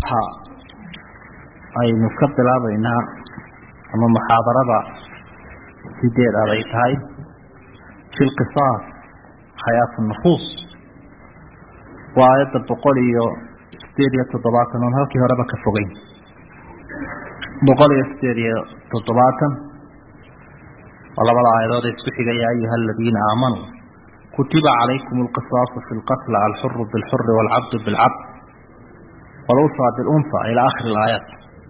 aynu ka bilaabaynaa ama muxaadarada sideed ay tahay fi lqisaas xayaatu nufuus waa aayadda 187 oon halkii horeba ka fogeyn 187 waa labada aayadood isku xigay yaa ayuha aladiina aamanuu kutiba calaykum alqisaasu fi lqatl alxuru bilxuri waalcabdu bilcabd والأنثى بالأنثى إلى آخر الآيات.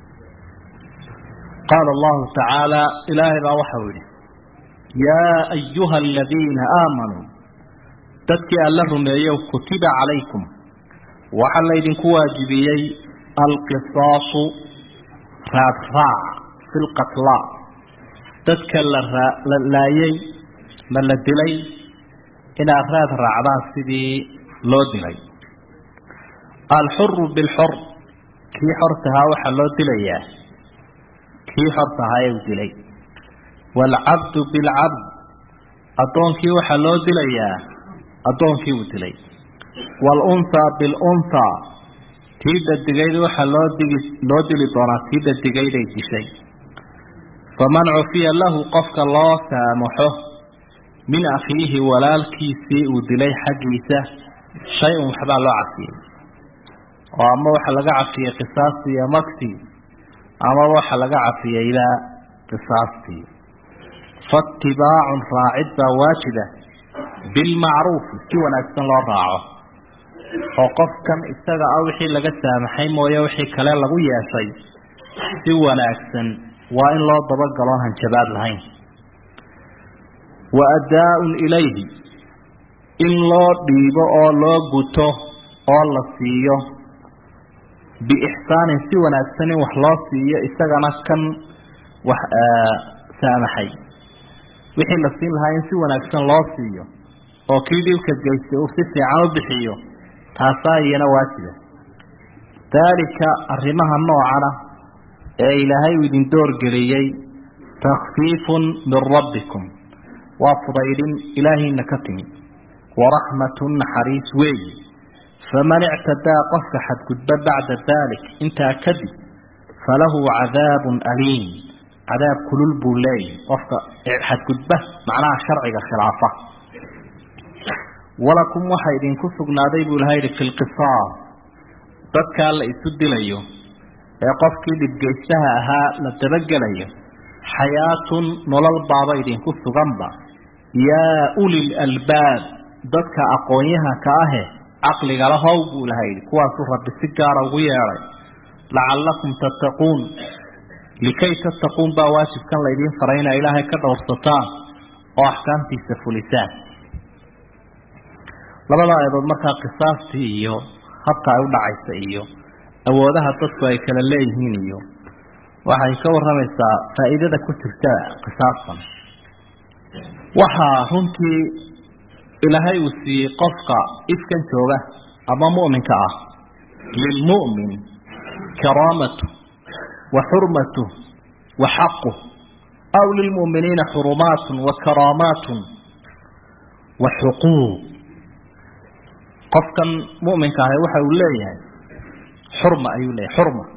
قال الله تعالى إلهي وحوله يا أيها الذين آمنوا تتكي اللهم يو كتب عليكم وحل إذن كواجبي القصاص رافع في القتلى تتكي للايي من الدلي إن أفراد رعبان سيدي لو دلي الحر بالحر كي حرتها وحلو دليا كي حرتها يودلي والعبد بالعبد أدون كي وحلو دليا أدون كي ودلي والأنثى بالأنثى تيد الدقيد وحلو دلي دونا تيد الدقيد يدشي فمن عفي له قفك الله سامحه من أخيه ولا الكيسي ودلي حقيسه شيء محبا الله عفيه وأما وحا لغا عفية قصاصي يا مكتي أما وحا لغا عفية إلى قصاصي فاتباع راعد واجبة بالمعروف سوى ناكسن الله راعه وقف كان إستغى أوحي لغا سامحي مويا وحي كلام لغو ياسي سوى ناكسن وإن الله ضبق الله شباب لهين وأداء إليه إن الله ديبه أو الله قطه أو الله سيه بإحسان سوى ناكسن وحلاصي إستغانا كان سامحي وحي لسين لهاين سوى ناكسن لاصي وكيدي وكدقيسي وصفي عاو بحيو تاساينا واجبة ذلك الرمها النوعنا إلهي ودين دور قريي تخفيف من ربكم وفضيل إلهي نكتني ورحمة حريس وي فمن اعتدى قفك حد قد بعد ذلك انت كذب فله عذاب أليم عذاب كل البولي قفك حد قد معناها شرعي خلافة ولكم وحيد كسقنا ذيب الهير في القصاص تذكى اللي يسد ليه قفك لبقيتها ها لتبقى ليه حياة نلال بابا يدين كسقنبا يا أولي الألباب تذكى أقويها كاهي عقلي على هوبو لهيد كواس رب السجارة وياري لعلكم تتقون لكي تتقون بواجب كان ليدين فرينا إلهي كذا وارتطان وأحكامتي سفلسان لبدا أيضا مركا قصاصتي إيو حتى أولا عيسى إيو أودها تطوى كلا ليهين إيو وحا يكور رميسا فائدة كتبتا قصاصا وحا هنتي إلهي وسي قفق إسكن توغة أما مؤمن كأه للمؤمن كرامته وحرمته وحقه أو للمؤمنين حرمات وكرامات وحقوق قفقا مؤمن كأه وحا أوليه حرمة أيوليه حرمة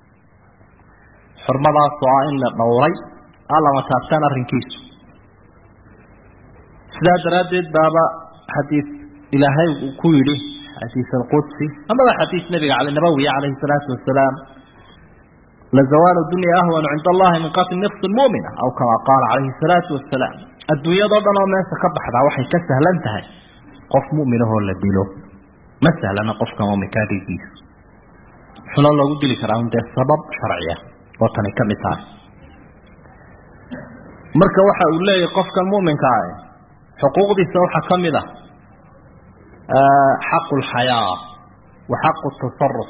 ذا سواء لنوري ألا متابتان الرنكيس سلا درادد بابا حديث إلهي كويله حديث القدسي أما حديث نبي على النبوي عليه الصلاة والسلام لزوال الدنيا أهون عند الله من قاتل نفس المؤمنة أو كما قال عليه الصلاة والسلام الدنيا ضدنا وما سكبح ذا وحي كسهل انتهي قف مؤمنه هو الذي له ما سهل أنا قف كمؤمن كادي جيس حلال الله قد لك رأون ده سبب شرعية وطني كمثال مركا وحا أولي قف كالمؤمن كاي حقوق دي سوحة كاملة حق الحياة وحق التصرف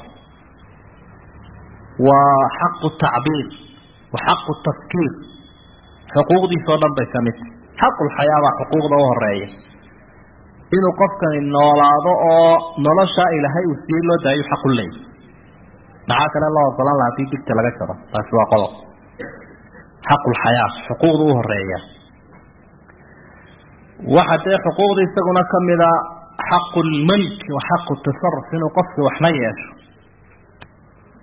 وحق التعبير وحق التفكير حقوق دي سوحة بيكامت حق الحياة وحقوق دوه الرأي إنه قفكا إنه ولاده نلشا إلهي وسير له دايو حق الليل معاك الله وقال الله عطيتك تلقى شرع فاسوا قلق حق الحياة حقوق دوه الرأي وحتى حقوق دي سقنا كمذا حق الملك وحق التصرف إنه قفك وحنيش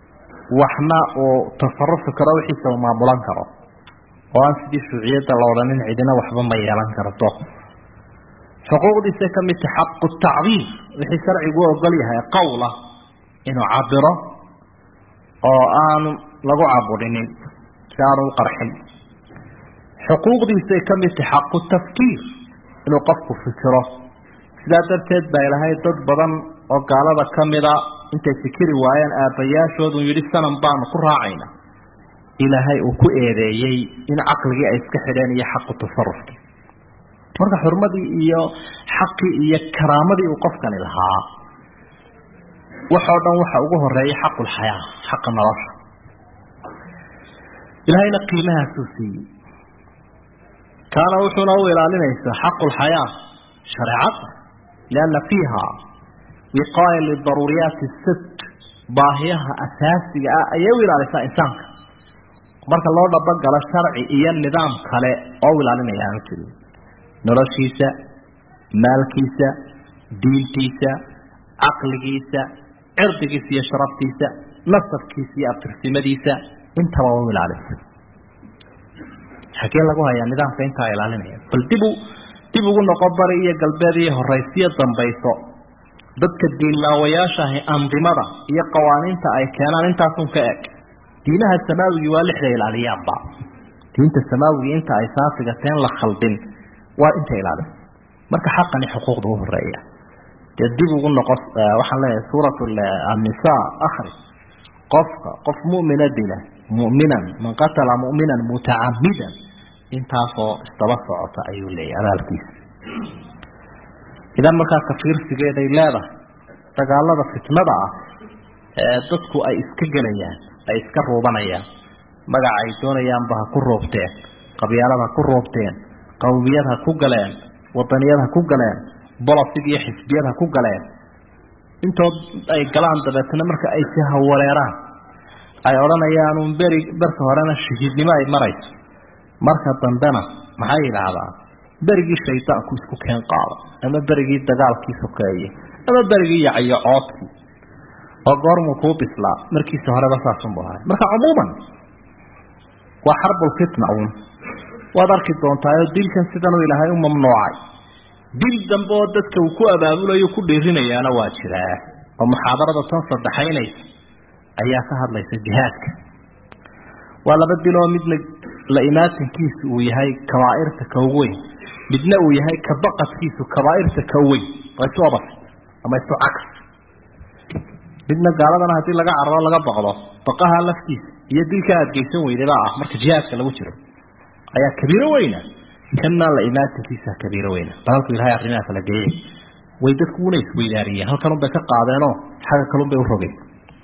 waxna oo tasarruf karo wixii uu maamulan karo oo aan sidii shuuciyada la odhanin cidina waxba ma yeelan karto xuquuqdiisa ka mid tahay xaqu tacbiir wixii sharcigu ogol yahay qowla inuu cabiro oo aan lagu caburinin saaro qarxin xuquuqdiisa ka mid tahay xaqu tafkiir inuu qofku fikiro sidaa darteed baa ilaahay dad badan oo gaalada kamida intay fikiri waayeen aabayaashoodu yidhi sanam baanu ku raacayna ilaahay uu ku eedeeyey in caqligii ay iska xidheen iyo xaqu tasarrufkii marka xurmadii iyo xaqii iyo karaamadii uu qofkani lahaa waxoo dhan waxa ugu horeeyay xaqul xayaa xaqa nolosha ilaahayna qiimahaasuu siiyey kaana wuxuuna u ilaalinaysaa xaqul xayaa shareecada lianna fiiha wiqaaya lidaruuriyaati sitt baahiyaha asaasiga ah ayay u ilaalisaa insaanka marka loo dhabagalo sharci iyo nidaam kale oo ilaalinaya aanu jirin noloshiisa maalkiisa diintiisa caqligiisa cirdigiisa iyo sharaftiisa nasabkiisa iyo abtirsimadiisa intaba u ilaalisa xagee lagu hayaa nidaamka intaa ilaalinaya bal dib ugu noqo bari iyo galbeed iyo horaysiyo dambayso dadka diinlaawayaasha andimada iyo qawaaniinta ay keenaan intaasun ka eg diinaha samaawiga waa lixda ilaaliyaanba diinta samaawiga inta ay saafigateen la khaldin waa inta ilaalisa marka xaqani xuquuqda u horeeya dib ugu noqo waxaan leeyahay suuratul an-nisaa akhri qof mu'mina dila mu'minan man qatala mu'minan muta'ammidan intaasoo istaba socota ayuu leeyahay abaalkiisa idan markaa kafiirsigeeday leedahay dagaalada fitnada ah ee dadku ay iska gelayaan ay iska ruubanayaan magaca ay doonayaanba ha ku roobteen qabyaalada ha ku roobteen qawmiyad ha ku galeen wadaniyad ha ku galeen bolasig iyo xisbiyad ha ku galeen intood ay galaan dabeetana marka ay jaha wareeraan ay odhanayaan un berka horena shahiidnimo ay marayso marka dambena maxay yidhaahdaa berigii shaydaanku isku keen qaado ama berigii dagaalkii sokeeye ama berigii yacayo coodkii oo goormuu kuu bislaa markiisa horeba saasunbu ahay marka cumuuman waa xarbul fitna uun waad arki doontaayoo dilkan sidanuu ilaahay u mamnuucay dil dambe oo dadka uu ku abaabulayo ku dhiirinayaana waa jiraa oo muxaadarada tan saddexaynaysa ayaa ka hadlaysa jihaadka waa laba diloo midna la imaatinkiisu uu yahay kabaa'irta ka weyn midna uu yahay ka baqadkiisu kabaa'irta ka weyn waa isu abas ama isu cagsi midna gaaladana haddii laga cararo laga baqdo baqaha laftiisa iyo dilka aad geysan weydabaa ah marka jihaadka lagu jiro ayaa kabiiro weyna kana la imaatinkiisa kabiiro weyna balku ilaahay arrimaha kala geeyay way dadku una isweydaariyeen halkan bay ka qaadeenoo xaga kalun bay u rogeen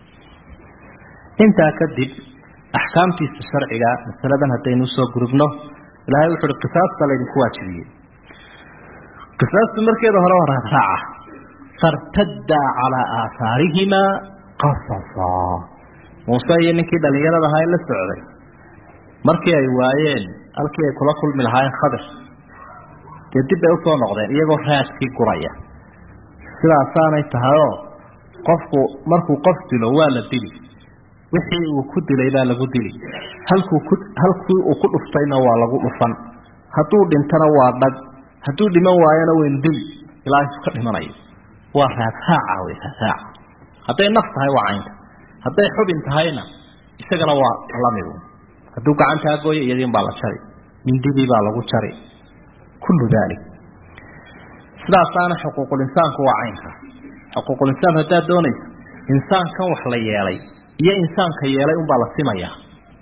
intaa kadib axkaamtiisa sharciga masaladan haddaynu soo gurubno ilaahay wuxuu qisaasta laydinku waajibiyey qisaastu markeeda hore waa raadraaca fartadda calaa aahaarihima qasasa muuse iyo ninkii dhalinyarada ahaa la socday markii ay waayeen halkii ay kula kulmi lahaayeen khadir dee dib bay usoo noqdeen iyagoo raadkii guraya sidaasaanay tahayoo qofku markuu qof dilo waa la dili wixii uu ku dilay baa lagu dili halkii uu ku dhuftayna waa lagu dhufan hadduu dhintana waa dhag hadduu dhiman waayana waynu dili ilaa isu ka dhimanayo waa raadhaaca wey raadhaaca hadday naf tahay waa caynta hadday xubin tahayna isagana waa lamidu hadduu gacantaa gooyo iyadiin baa la jari mindidii baa lagu jari kullu daalik sidaasaana xuquuqulinsaanku waa caynka xuquuqulinsaan haddaad doonayso insaankan wax la yeelay iyo insaanka yeelay unbaa la simayaa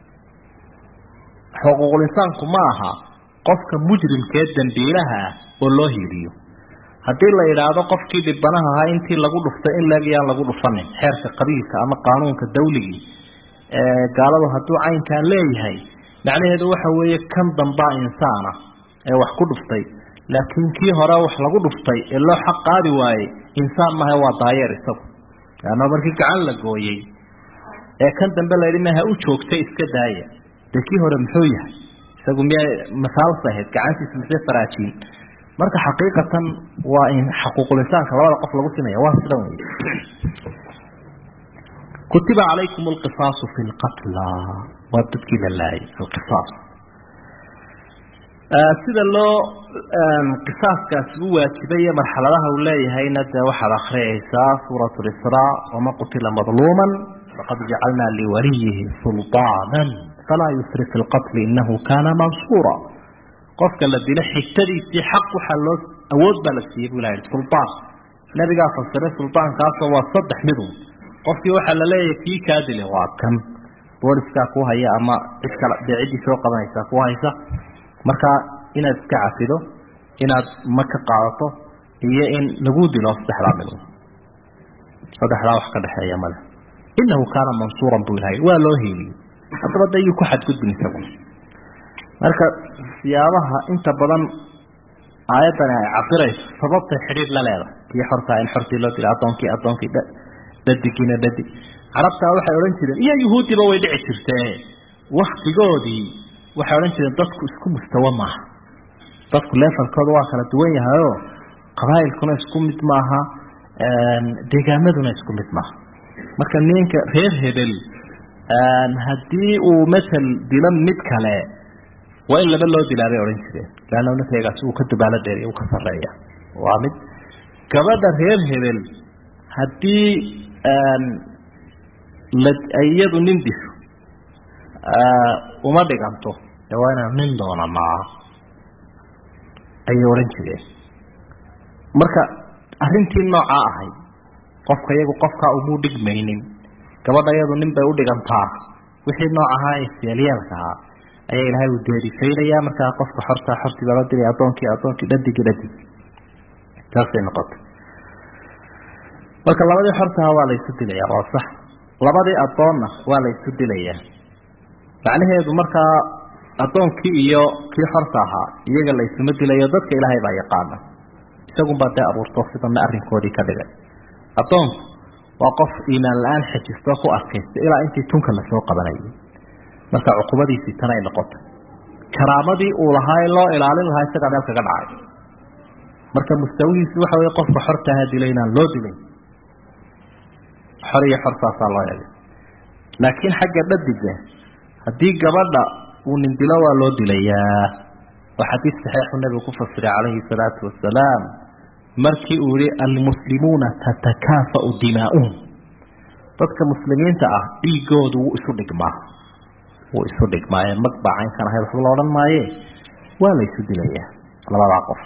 xuquuqulinsaanku ma aha qofka mujrimkee dambiilaha ah oo loo hiiliyo haddii la idhaahdo qofkii dhibanaha ahaa intii lagu dhuftay in leegyaan lagu dhufanin xeerka qabiilka ama qaanuunka dawligii gaaladu hadduu caynkaa leeyahay macnaheedu waxa weeye kan dambaa insaana ee wax ku dhuftay laakiin kii hore wax lagu dhuftay ee loo xaq qaadi waayey insaan maha waa daayeer isagu laanna markii gacan la gooyey ee kan dambe layidhi maha u joogtay iska daaya dee kii hore muxuu yahay isagu miyaa masaalsa ahayd gacantiisa mise faraajiin marka xaqiiqatan waa in xuquuqul insaanka labada qof lagu sinaya waa sidan wey كتب عليكم القصاص في القتلى وابتدك لله القصاص sida loo qisaas uu waajibay marxaladaha uu leeyahay nada waxa akhriyaysa suuratul israa wama qutila madluman faqad ja'alna li waliyhi sultanan fala yusrif fil qatl innahu kana mansura qofka la dilo xigtadiisii xaq waxa loo awood bala siiyay ilaahay sultaan nabiga fasiray sultaankaas waa saddex midun qofkii waxa la leeyahay kii ka dilay waa kan booliska ku haya ama iskala deecidi soo qabanaysa ku haysa marka inaad iska cafido inaad maka qaadato iyo in lagu dilo saddexdaa wax ka dhaxeeya male innahu kaana mansuuran buu ilaahay waa loo heeliyey haddaba dayu ku xadgudbin isagu marka siyaabaha inta badan aayaddan ay cabirayso sababta xidhiir la leedahay iyo xorta in xortii loo dilo addoonkii dadigina dadig carabtaa waxay odhan jireen iyo yuhuudiba way dhici jirtee waktigoodii waxay odhan jireen dadku isku mustawa maaha dadku leefalkooda waa kala duwan yahayoo qabaa'ilkuna isku mid maaha deegaamaduna isku mid maaha marka ninka reer hebel haddii uu matal dilo mid kale waa in laba loo dilaa bay odhan jireen laanna nateegaasi uu ka dubaalo dheer uu ka sarreeya waa mid gabadha reer hebel haddii iyadu nin disho uma dhiganto waa inaan nin doonanaa ayay odhan jireen marka arrintii noocaa ahayd qofka iyagu qofkaa umuu dhigmaynin gabadha iyadu nin bay u dhigantaa wixii nooc ahaa ee siyaalyeelka ahaa ayaa ilaahay uu deerifaynayaa markaa qofka xortii baa la dilay addoonkii dhadig taasay noqotay marka labadii xortaha waa la isu dilayaa waa sax labadii addoonna waa la isu dilayaa macnaheedu markaa addoonkii iyo kii xorta ahaa iyaga la isuma dilayo dadka ilaahay baa yaqaana isagunbaa dee abuurto sidana arrinkoodii ka dhigay addoonku waa qof iimaan la-aan xajisto ku arkaysta ilaa intii tunka lasoo qabanayay marka cuqubadiisii tanay noqotay karaamadii uu lahaa ee loo ilaalin lahaa isagaa meel kaga dhacay marka mustawihiisu waxa weeye qofka xorta ahaa dilay inaan loo dilay xor iyo xor saasaa loo eegay laakiin xagga dhadiga haddii gabadha uu nin dilo waa loo dilayaa waa xadiis saxiixu nabigu ku fasiray calayhi salaatu wasalaam markii uu yihi almuslimuuna tatakaafa'u dimaa'uhum dadka muslimiinta ah dhiigoodu wuu isu dhigmaa ee mag baa caynkan ahayd waxba la odhan maaye waa la isu dilayaa labadaa qof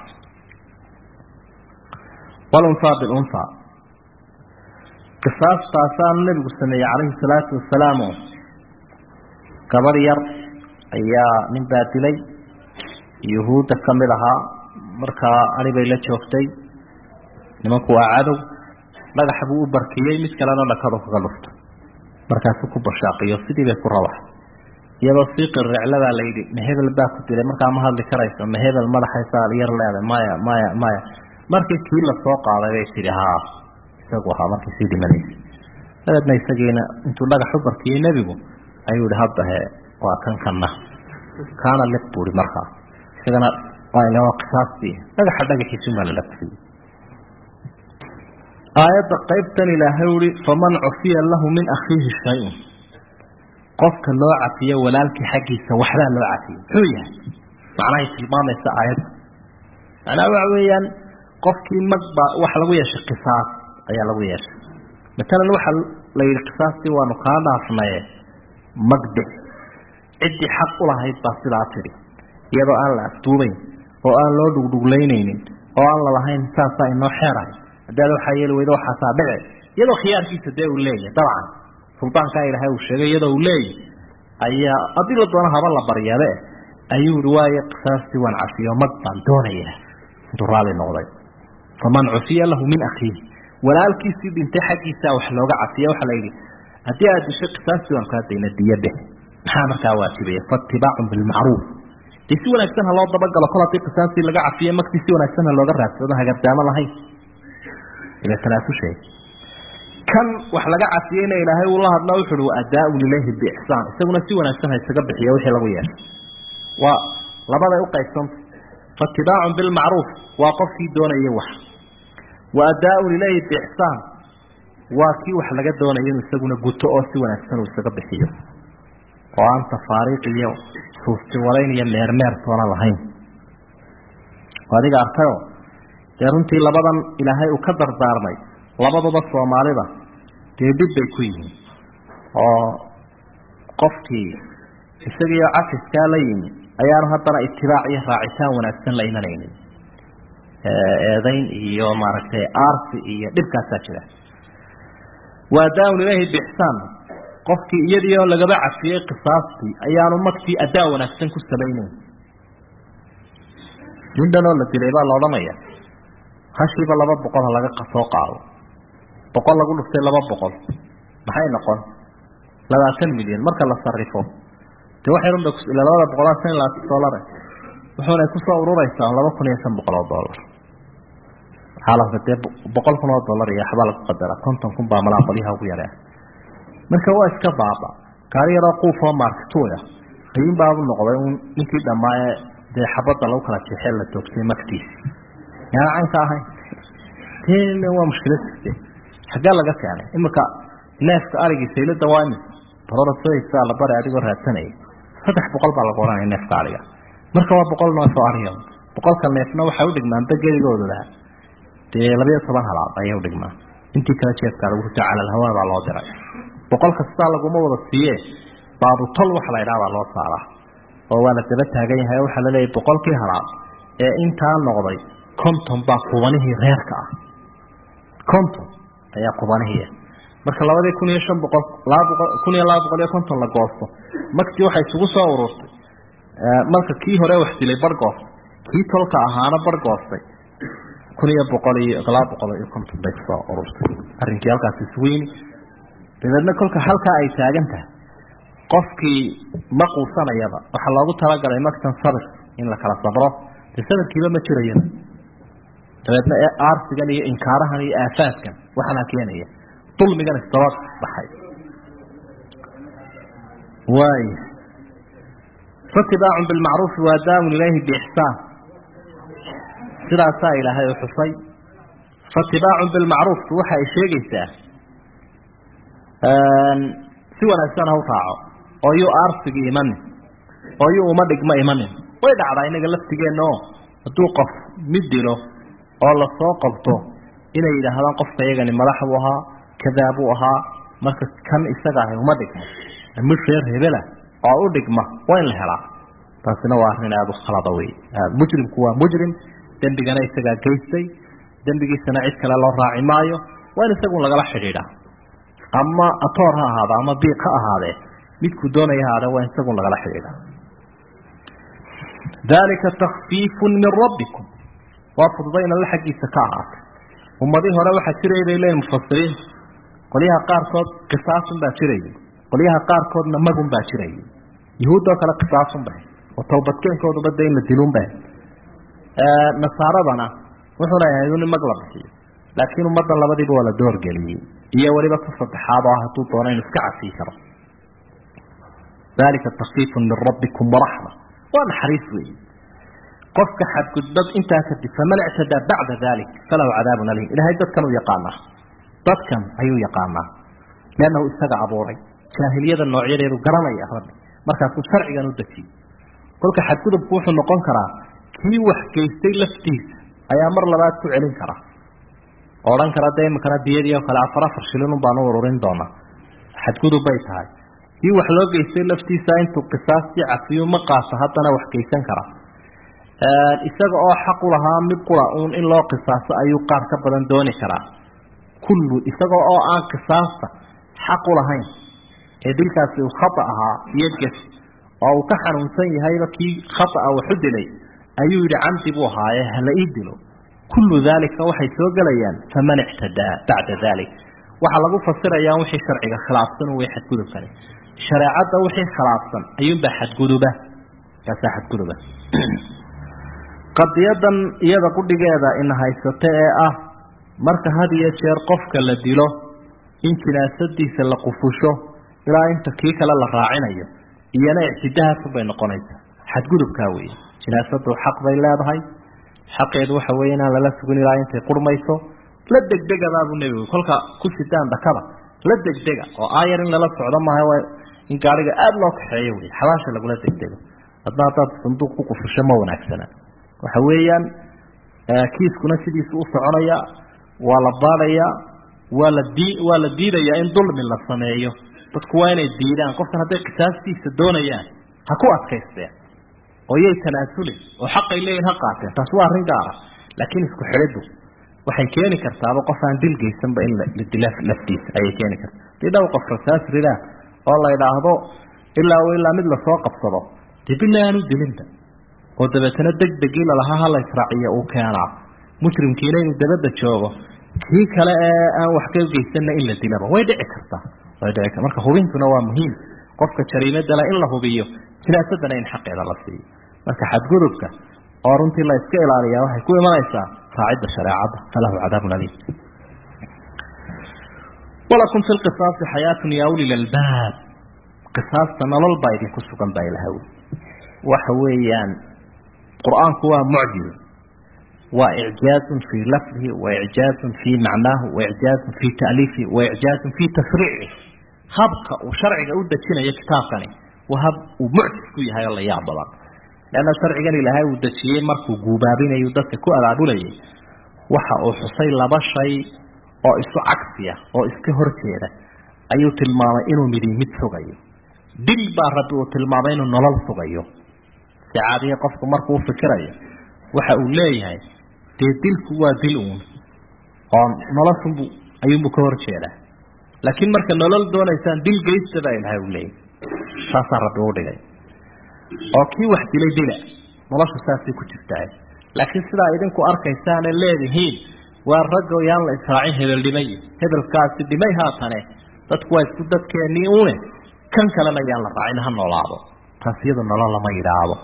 walunfaa bilunfaa qisaastaasaan nabigu sameeyey calayhi salaatu wasalaam gabar yar ayaa nin baa dilay yuhuudda ka mid ahaa markaa ani bay la joogtay nimanku waa cadow dhagax buu u barkiyey mid kalena dhakadu kaga dhufto markaasuu ku bashaaqiyo sidii bay ku rabax iyadoo sii qirrecladaa la yidhi ma hebel baa ku dilay markaa ma hadli karayso ma hebel madaxaysaa yar leeday maya markii kii la soo qaaday bay tidhi haa isagu ahaa markii sii dhimanaysay dabeedna isagiina intuu dhagax u barkiyey nebigu ayuu yihi hadda waa kanna kaana liq buuri markaa isagana waa qisaastii dhagaxiisumaa la dhaqsiiyey aayadda qaybtan ilaahay uri faman cufiya lahu min akhiihi shay-un qofka loo cafiyo walaalkii xaggiisa waxbaa loo cafiyey muxuu yahay macnahay tilmaamaysa aayadda macnaha waxa weeyaan qofkii magba wax lagu yeeshay qisaas ayaa lagu yeeshay matalan waxa la yidhi qisaastii waanu kaa dhaafnaye magdhe ciddii xaq u lahayd baa sidaa tidhi iyadoo aan la afduubayn oo aan loo dhugdhuglaynaynin oo aan lalahayn saasaa inoo xeerahay haddaad waxaa yeeli weydo waxaasaa dhici iyadoo khiyaarkiisa dee uu leeyahay dabcan suldaankaa ilaahay uu sheegay iyadoo uu leeyahay ayaa haddii la doono haba la baryabe ayuu yihi waaye qisaastii waan cafiyo mag baan doonayaa intuu raali noqday faman cufiya lahu min akhiihi walaalkiisii dhintay xaggiisaa wax looga cafiya waxaa la yidhi haddii aad dishay qisaastii waan kaa dayna diyadhe maxaa markaa waajibaya faatibaacun bilmacruuf dee si wanaagsan ha loo dabagalo kol haddii qisaastii laga cafiye magtii si wanaagsan ha looga raadsado hagardaamo lahayn ila tanaasushay kan wax laga cafiyeyna ilaahay uu la hadla wuxuu uhi waadaa'un ilayhi biixsaan isaguna si wanaagsan ha isaga bixiya wixii lagu yeeshay waa labaday u qaybsanta faatibaacun bilmacruuf waa qofkii doonaya wax waadaa'un ilayhi biixsaan waa kii wax laga doonayo inuu isaguna guto oo si wanaagsan uu isaga bixiyo oo aan tafaariiq iyo suusti walayn iyo meermeer toona lahayn adiga arkayo dee runtii labadan ilaahay uu ka dardaarmay labaduba soomaalida dee dib bay ku yihiin oo qofkii isagiiyo cafiskaa la yimi ayaanu haddana itibaac iyo raacitaan wanaagsan la imanaynin eedayn iyo maaragtay aarsi iyo dhibkaasaa jira waadaa'un ilayhi biixsaan qofkii iyadii oo lagaba cafiyey qisaastii ayaanu magtii adaa wanaagsan ku samaynayn nindanoo la dilay baa la odhanaya hashiiba 200 ha laga soo qaado 100 lagu dhuftay 200 maxay noqon 20 milyan marka la sarrifo dee waxay runba ilaa $200 wuxuuna ku soo ururaysaa $2,500 xaaladda dee $100,000 iyo xabal ku qadara 50,000 baa malaa qoliyaha ugu yaraa marka waa iska baaba gaari yar oo quufo markatuya ayuu baa u noqday ninkii dhamaaye dee xabadda lagu kala jeexay la toogtay magtiisi yaa aan ka ahay tiin waa mushkilad jirtay xagga laga keenay imika neefka arigiisa ila dawaamis barada soo la baray adigoo raadsanay 300 baa lagu oranay neefka ariga marka waa 100 noo soo ariyo 100 neefna waxa u dhigmaan bageligooda dee 12 halaad ayay u dhigmaan intii kala jeefka lagu tacaala hawada baa loo diray 100 kasta lagu ma wada siiyay baabu tol wax la yiraahdo loo saaraa oo waa la daba taagan yahay waxa la leeyahay 100kii halaad ee inta noqday 50 baa kuwanihii reerka ah 50 ayaa kuwanihii marka 2500 la goosto magtii waxay isugu soo ururtay marka kii hore wax dilay bargoof kii tolka ahaana bargoostay 250 bay soo ururtay arrinkii halkaas isugu yimi dadna kolka halka ay taagan tahay qofkii maquusanayaba waxa loogu talagalay magtan sabir in la kala sabro sabirkiiba ma jirayo dadna aarsigan iyo inkaarahan iyo aafaadkan waxana keenaya dulmigan istabad baxay waay fatiba'un bil ma'ruf wa da'un ilayhi bi ihsan sidaasa ilaahay u xusay fatiba'un bil ma'ruf waxa ay sheegaysaa si wanaagsan u raaco oo yu aarsiga iman oo yu uma dhigma imanin way dhacdaa inaga laftigeeno haduu qof mid dilo oo la soo qabto inay yiraahdaan qofka iyagani madax u ahaa kadaabu ahaa marka kan isaga ah uma dhigmo ama sheer hebela oo u dhigma waa in la helaa taasina waa arrin aad u khalad ah mujrimku waa mujrim dambigana isaga geystay dambigiisana cid kale loo raaci maayo waa in isagu lagala xiriiraa ama atoor ha ahaada ama biiq ha ahaadee midku doonaya hada waa isagu lagala xiriiraa dalika takhfiifun min rabbikum wa fududayna la xaqiisa ka ahaatay ummadii hore waxa jiray leeyeen mufassiriin qoliyaha qaarkood qisaasun baa jiray qoliyaha qaarkoodna magun baa jiray yahuudda kala qisaasun baa oo tawbadkeenkoodu baday in la dilun baa nasaaradana wuxuu leeyahay inuu mag la bixiyo laakiin ummadda labadiiba wala door galiyay iyo waliba tasaddexaad oo haduu doono inuu iska cafiyo karo dalika takhfiifun min rabbikum wa rahma wa naxariis weey qofka xad gudbad inta ka difman i'tada ba'da dalik falahu adabun alim ilahay dadkan uu yaqaana dadkan ayuu yaqaana leena isaga abuuray jaahiliyada noocyadeedu garanaya rabbi markaas uu sharcigan u dajiyay kolka xad gudubku wuxuu noqon karaa kii wax geystay laftiisa ayaa mar labaad ku celin kara oran kara deem kara diyadiyo kala afar shilin baan u ururin doona xad gudub bay tahay kii wax loo geystay laftiisa intuu qisaastii cafiyo ma qaata haddana wax geysan kara isaga oo xaq u lahaa mid qura in loo qisaaso ayuu qaar ka badan dooni karaa kullu isaga oo aan qisaasta xaq u lahayn ee dilkaasi uu khata ahaa yadgaf oo uu ka xanuunsan yahay kii khata ah wax dilay ayuu yiri camdi buu haaye hala idilo kullu dhalika waxay soo galayaan faman ihtada ba'da dhalik waxa lagu fasirayaa wixii sharciga khilaafsan oo xad gudub kale shariicada wixii khilaafsan ayuu ba xad guduba ka xad guduba qadiyadan iyada qudhigeeda in haysata ee ah marka had iyo jeer qofka la dilo in jinaasadiisa la qufusho ilaa inta kii kale la raacinayo iyana ictidaaf bay noqonaysaa xad gudubka weey jinaasadu xaq bay leedahay xaqeedu waxa weeyna lala sugan ilaa intay qurmayso la degdega baabu nebigu kolka ku sitaan dakada la degdega oo aayar in lala socdo maaha waa in gaariga aad loo kaxeeyo wey xabaasha lagula degdego haddaad sanduuq ku qufusho ma wanaagsana waxa weeyaan kiiskuna sidiisu u soconaya waa la baadhaya waa la diidayaa in dulmi la sameeyo dadku waa inay diidaan qofkan hadday qisaastiisa doonayaan ha ku adkaysteen oo yay tanaasulin oo xaqay leeyihin ha qaateen taas waa arrin gaara laakiin isku xidhidu waxay keeni kartaaba qof aan dil geysanba in la dila laftiisa ayay keeni kartaa hadii dhowr qof rasaas ridaa oo la idhaahdo ilaa mid lasoo qabsado dee bila aanu dilinba oo dabeetana degdegii lalahaa ha la israaciyo uu keenaa mujrimkiina inuu dabadda joogo kii kale ee aan wax ka geysanna in la dilaba way dhici kartaa marka hubintuna waa muhiim qofka jariimadala in la hubiyo jinaasadana in xaqeeda la siiyo marka xadgudubka oo runtii la iska ilaaliyaa waxay ku imanaysaa raacidda shareecada falahu cadaabun aliim walakum fi lqisaasi xayaatun yaa uli lalbaab qisaasta nolol baa idinku sugan baa ilahay waxa weeyaan qur-aanku waa mucjiz waa icjaazun fii lafdihi wa icjaazun fii macnaahu wa icjaazun fii ta'liifihi wa icjaazun fii tashriicihi habka uu sharciga u dejinayo kitaabkani waa hab uu mucjiz ku yahay oo la yaab badan leanna sharcigan ilaahay uu dejiyey markuu guubaabinayu dadka ku abaabulayay waxa uu xusay laba shay oo isu cagsiya oo iska horjeeda ayuu tilmaamay inuu mid sugayo dil baa rabbi uu tilmaamay inuu nolol sugayo si caadiya qofku markuu fikirayo waxa uu leeyahay dee dilku waa dil uun oo noloshunbu ayuunbu ka horjeedaa laakiin marka nolol doonaysaan dil geysta baa ilahay uu leeyahay saasaa rabbi u dhigay oo kii wax dilay dila noloshu saasay ku jirtaa laakiin sidaa idinku arkaysaane leedihiin waa raggo yaan la israacin hebel dhimay hebelkaasi dhimay haatane dadku waa isku dadkeennii uune kan kalena yaan la raacin ha noolaado taas iyadu nolol lama yidhaahdo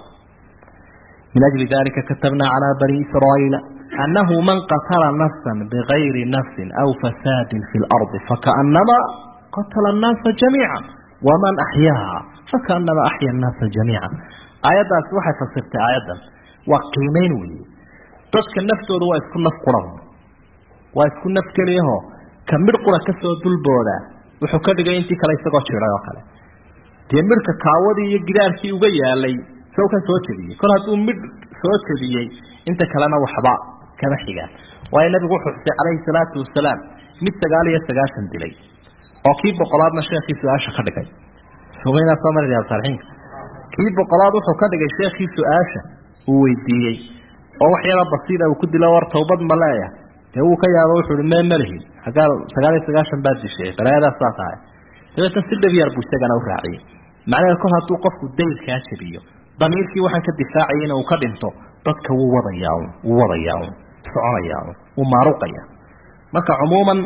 min ajli dalika katabnaa calaa bani israa'iila annahu man qatala nafsan bigayri nafsin aw fasaadin fi lardi fakaannamaa qatala annaasa jamiica waman axyaaha fakaannamaa axya annaasa jamiica aayaddaasi waxay fasirtay aayaddan waa qiimeyn weeye dadka naftooda waa isku naf qura waa isku naf keliyahoo ka midh qura ka soo dulboodaa wuxuu ka dhigay intii kale isagoo jiray oo kale dee midhka kaawadii iyo gidaarkii uga yaalay sow ka soo jebiyey kol hadduu midh soo jebiyey inta kalena waxba kama xigaan waayo nabigu wuxuu xusay calayhi salaatu wasalaam mid 99 dilay oo kii boqolaadna sheekii su-aasha ka dhigay suuqayna Soomaaliya saarxiin kii boqolaad wuxuu ka dhigay sheekii su-aasha uu weydiiyey oo waxyaaba basiida uu ku dilo war tawbad ma leeyahay ee uu ka yaabo wuxuu ma marahin xagaa 99 baad dishay baraada saataay dadka si dhabyar buu isagana u raaciyay macnaheedu kol hadduu qofku dayrkaa jabiyo damiirkii waxaan ka difaacayay inuu ka dhinto dadka wuu wadayaa soconayaa uu maaruqaya marka umuuman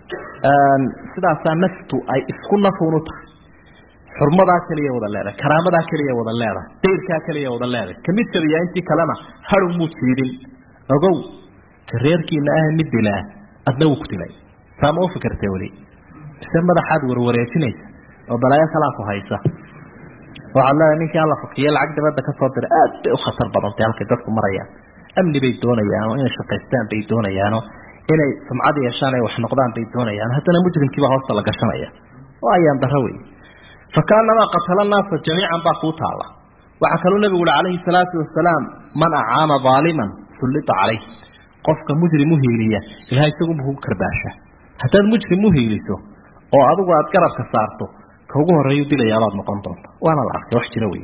sidaasaa naftu ay isku nafuun u tahay xurmadaa kaliya wada leedahay karaamadaa kaliya wada leedahay dayrkaa kaliya wada leedahay kamid jabiya intii kalena haru muu jiidin ogow reerkiina ah mid dilaa adna wuu ku dilay saama u fikirtay weli mise madaxaad warwareejinaysa oo balaayo kalaa ku haysa waxaad leedahay ninkii alla fakiye lacag dabadda ka soo diray aad bay u khatar badantay halkay dadku marayaan amni bay doonayaanoo inay shaqaystaan bay doonayaanoo inay sumcad yeeshaan ay wax noqdaan bay doonayaan haddana mujrimkiiba hoosta la gashanaya oo ayaan darro wey fakaannamaa qatala annaasa jamiican baa kuu taalla waxaa kaluu nabigu uhi calayhi salaatu wasalaam man acaana daaliman sullita calayh qofka mujrim u hiiliya ilahay isagunba kugu karbaasha haddaad mujrim u hiiliso oo adigu aad garabka saarto ka ugu horreeyu dilayaabaad noqon doonta waana la arkay wax jira wey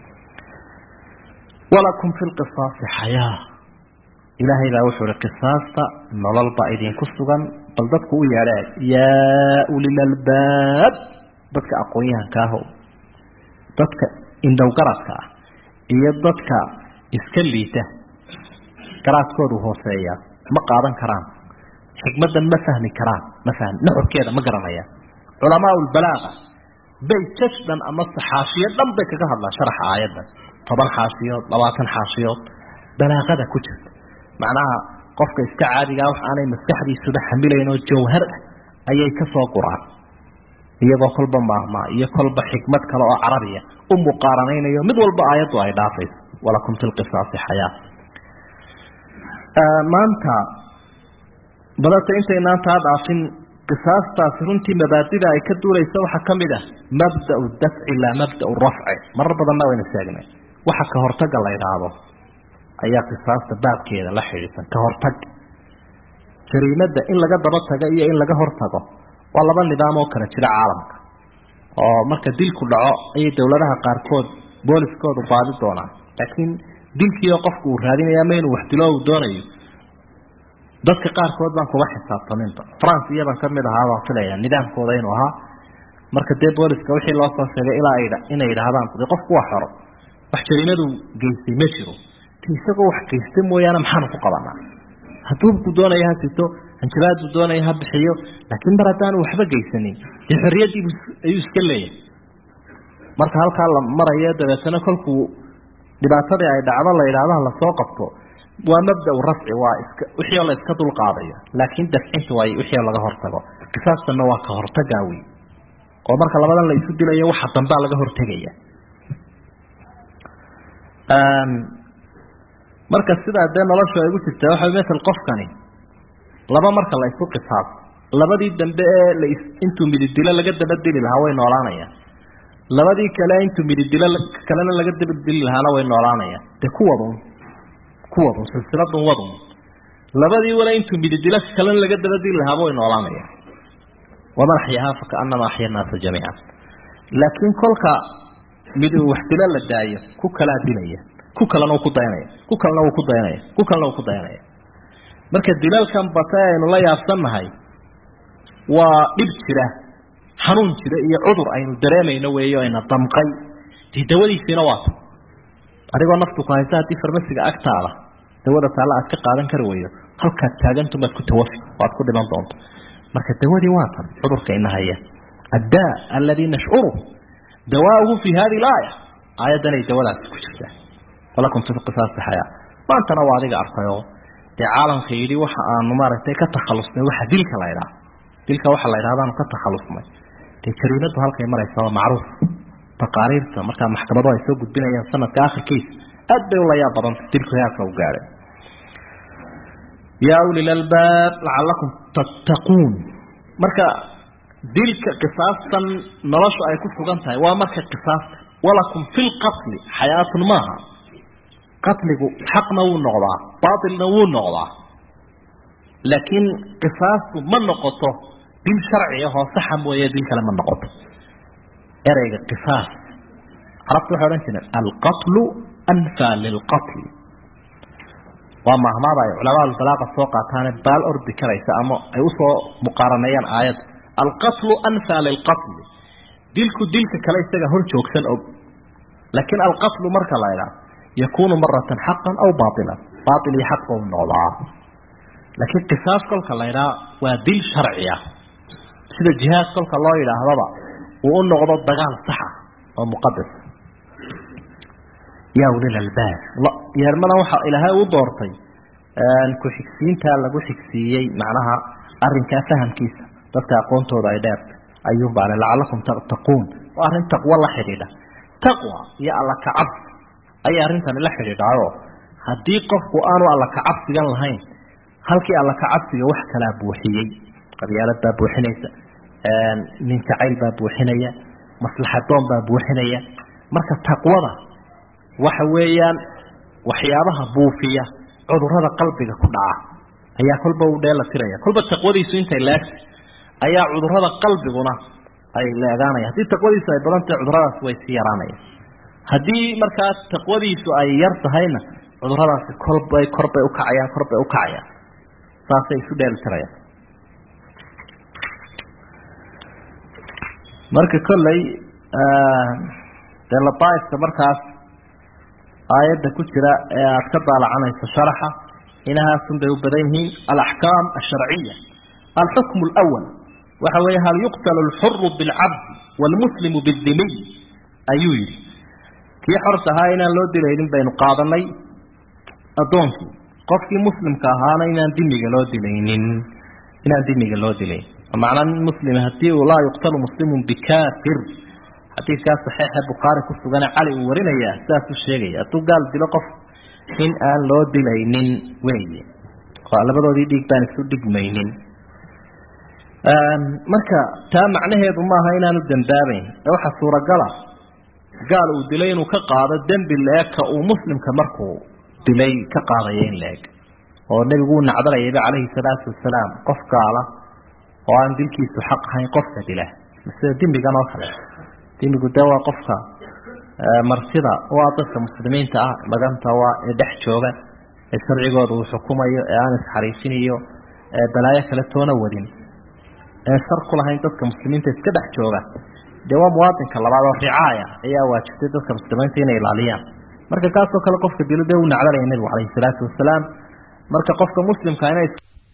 walakum fi lqisaasi xayaa ilaahay baa wuxuu ihi qisaasta nolol baa idinku sugan bal dadku u yeedhaa yaa ulilalbaab dadka aqoon-yahanka ahow dadka indhowgaradka ah iyo dadka iska liita garaadkoodu hooseeya ma qaadan karaan xikmaddan ma fahmi karaan nuxurkeeda ma garanayaan culamaa ulbalaaqa bay jasdan ama saxaashiyo dhan bay kaga hadlaan sharaxa aayaddan 10 xaashiyood 20 xaashiyood balaaqada ku jirta macnaha qofka iska caadigaa wax aanay maskaxdiisuba xamilayn oo jawhar ah ayay ka soo quraan iyagoo kolba maahmaa iyo kolba xikmad kale oo carabiya u muqaaranaynayo mid walba aayaddu ay dhaafayso walakum fi lqisaasi xayaa maanta badata intaynaan taa dhaafin qisaastaasi runtii mabaadida ay ka duulaysa waxaa ka mid ah mabda'u dafci laa mabda'u rafci marar badanna waynu sheegnay waxa ka hortagga la yidhaahdo ayaa qisaasta baabkeeda la xidhiidsan ka hortag jariimadda in laga daba tago iyo in laga hortago waa laba nidaam oo kala jira caalamka oo marka dilku dhaco ayay dowladaha qaarkood booliskoodu baadi doonaan laakiin dilkii oo qofku uu raadinaya ma inuu wax dilo uu doonayo dadka qaarkood baan kuba xisaabtaminba France iyadan ka mid ahaa baan filaya nidaamkooda inuu ahaa marka dee booliska wixii loo soo sheegay ilaa inay yidhaahdaan qofku waa xoro wax jariimadu geystay ma jiro isagoo wax geystay mooyaane maxaanu ku qabanaa hadduu ku doonaya ha sito hanjabaadu doonaya ha bixiyo laakiin mar haddaanu waxba geysanin dee xorriyaddii ayuu iska leeyahay marka halkaa la marayo dabeetana kolkuu dhibaatadii ay dhacdo la yidhaahdaha lasoo qabto waa mabda'u rafci waa iska wixii oo la iska dulqaadayo laakiin dafcinta waay wixii oo laga hortago qisaastanna waa ka hortagaa wey oo marka labadan la isu dilayo waxa dambaa laga hortegaya marka sidaa dee noloshu ay ugu jirtaa waxa matal qofkani laba marka la isu qisaaso labadii dambe ee intuu mididilo laga daba dili lahaa way noolaanayaan labadii kale intuu mididilo kalena laga daba dili lahaana way noolaanayaan dee kuwadun silsiladun wadun labadii wala intuu mididilo kalena laga daba dili lahaaba way noolaanayaan waman axyahaa fakaanama axya naasa jamiican laakiin kolka mid uu wax dilo la daayo ku kalaa dilaya ku kalena uu ku dayanaya ku kalena uu ku dayanaya ku kalena uu ku dayanaya marka dilalkan bata aynu la yaabsannahay waa dhib jira xanuun jira iyo cudur aynu dareemayno weeyo ayna damqay dee dawadiisiina waa tan adigoo naftu ku haysa haddii farmasiga agtaada dawada taalla aad ka qaadan kari weeyo halkaad taagantumaad ku tawafi waad ku dhiman doonto marka dawadii waa tan cudurka ina haya addaa alladii nashcuru dawaauhu fi hadihi alaaya aayaddanay dawadaasi ku jirtaa walakum fi lqisaasi xayaa maantana waa adiga arkayoo dee caalamka yidhi waxa aanu maaragtay ka takhalusnay waxa dilka la ydhaha dilka waxa la ydhahdaanu ka takhalusnay dee jariimaddu halkay maraysa waa macruuf taqaariirta markaa maxkamadu ay soo gudbinayaan sanadka akhirkiisa aad bay ula yaab badanta dilku heerka u gaadhay yaa uli lalbaab lacalakum tattaquun marka dilka qisaastan noloshu ay ku sugan tahay waa marka qisaasta walakum fi lqatli xayaatun maaha qatligu xaqna wuu noqdaa baatilna wuu noqdaa laakiin qisaastu ma noqoto dil sharci ahoo saxa mooye dil kale ma noqoto ereyga qisaas carabtu waxay odhan jireen alqatlu anfaa lilqatli waa mahmaada ay culamaa balaaqa soo qaataane baal ordi karaysa ama ay usoo muqaaraneeyaan aayadda alqatlu anfaa lilqatli dilku dilka kale isaga hor joogsan og laakiin alqatlu marka la idhaa yakuunu maratan xaqan aw baailan baail iyo xaq bau noqdaa laakiin qisaas kolka la idhaa waa dil sharci ah sida jihaad kolka loo yidhaahdaba uu u noqdo dagaal saxa oo muqadas yaa ulil albaab yeermada waxa ilaahay u doortay ku xigsiinta lagu xigsiiyey macnaha arrinka fahamkiisa dadka aqoontooda ay dheertay ayuu baa la'allakum taquun waa arrin taqwa la xidhiidha taqwa iyo alla ka cabsi ay arrintan la xidhiidhayo haddii qofku aanu alla ka cabsigan lahayn halkii alla ka cabsiga wax kala buuxiyay qabyaalad baa buuxinaysa min jacayl baa buuxinaya maslaxadoon baa buuxinaya marka taqwada waxa weeyaan waxyaabaha buufiya cudurrada qalbiga ku dhaca ayaa kolba u dheela tiraya kolba taqwadiisu intay leegtay ayaa cudurrada qalbiguna ay leegaanaya haddii taqwadiisu ay badan tahay cudurradaas way sii yaraanaya haddii markaa taqwadiisu ay yar tahayna cudurradaasi korbay u kacayaan saasay isu dheeli tirayaan marka kolley dee lataaifka markaas aayadda ku jira ee aad ka daalacanayso sharaxa inahaasun bay u badan yihiin alaxkaam alsharciya alxukmu alawal waxa weeye hal yuqtalu alxuru bilcabdi waalmuslimu bildimiy ayuu yidhi kii xorta ahaa inaan loo dilaynin baynu qaadanay addoonkii qofkii muslimka ahaana inaan dimiga loo dilaynin macnaa nin muslima haddii uu laa yuqtalu muslimun bikaafir xadiidkaa saxiixa bukhaari ku sugane cali uu warinayaa sidaasuu sheegaya hadduu gaal dilo qof in aan loo dilaynin weeye labadoodii dhiig baan isu dhigmaynin marka taa macnaheedu maaha inaanu dambaabayn waxa suuragala gaal uu dilay inuu ka qaado dembi leeka uu muslimka markuu dilay ka qaadaya in leeg oo nabigu uu nacdalayay calayhi salaatu wasalaam qof gaala oo aan dilkiisu xaq ahayn qofka dila sida dembigan oo kale dembigu dawa qofka martida waa dadka muslimiinta ah maganta waa dhex jooga sharcigoodu uu xukumayo aan isxariifinayo balaayo kale toona wadin shar ku lahayn dadka muslimiinta iska dhex jooga waa muwaadinka labaad oo ricaaya ayaa waajibtay dadka muslimiinta inay ilaaliyaan marka kaasoo kale qofka dilada uu nacdalay nabigu calayhi salaatu wasalaam marka qofka muslimka inay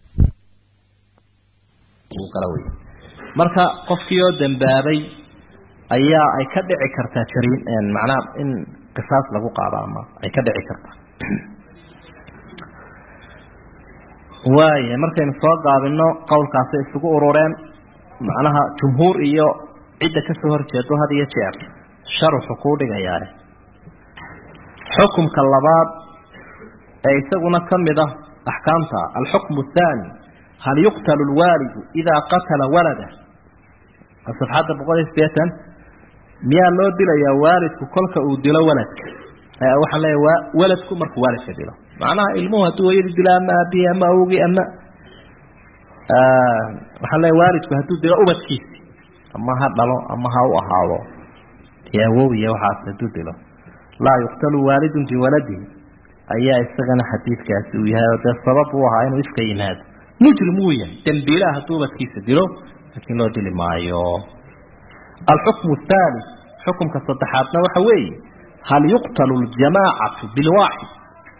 marka qofkii oo dambaabay ayaa ay ka dhici kartaa jariin macnaa in qisaas lagu qaado ama ay ka dhici kartaa waaye markaynu soo gaabino qowlkaasi isugu urureen macnaha jumhuur iyo cidda ka soo horjeedo had iyo jeer sharuxu kuu dhigayaa xukumka labaad ee isaguna ka mid ah axkaamta alxukmu athaani hal yuqtalu alwaalidu idaa qatala walada safxadda 180 miyaa loo dilayaa waalidku kolka uu dilo waladka waxaan leeyahay waladku markuu waalidka dilo macnaha ilmuhu hadduu hooyadii dilo ama aabbihi ama awogii ama waxaan leeyahay waalidku hadduu dilo ubadkiisi ama ha dhalo ama ha u ahaado awoogiya waxaas hadduu dilo laa yuqtalu waalidun biwaladihi ayaa isagana xadiidkaasi uu yahay oo dee sabab uu ahaa inuu ifka yimaado mujrim uu yahay dembiilaha hadduu ubadkiisa dilo laakiin loo dili maayo alxukmu athaali xukumka saddexaadna waxa weeye hal yuqtalu ljamaacatu bilwaaxid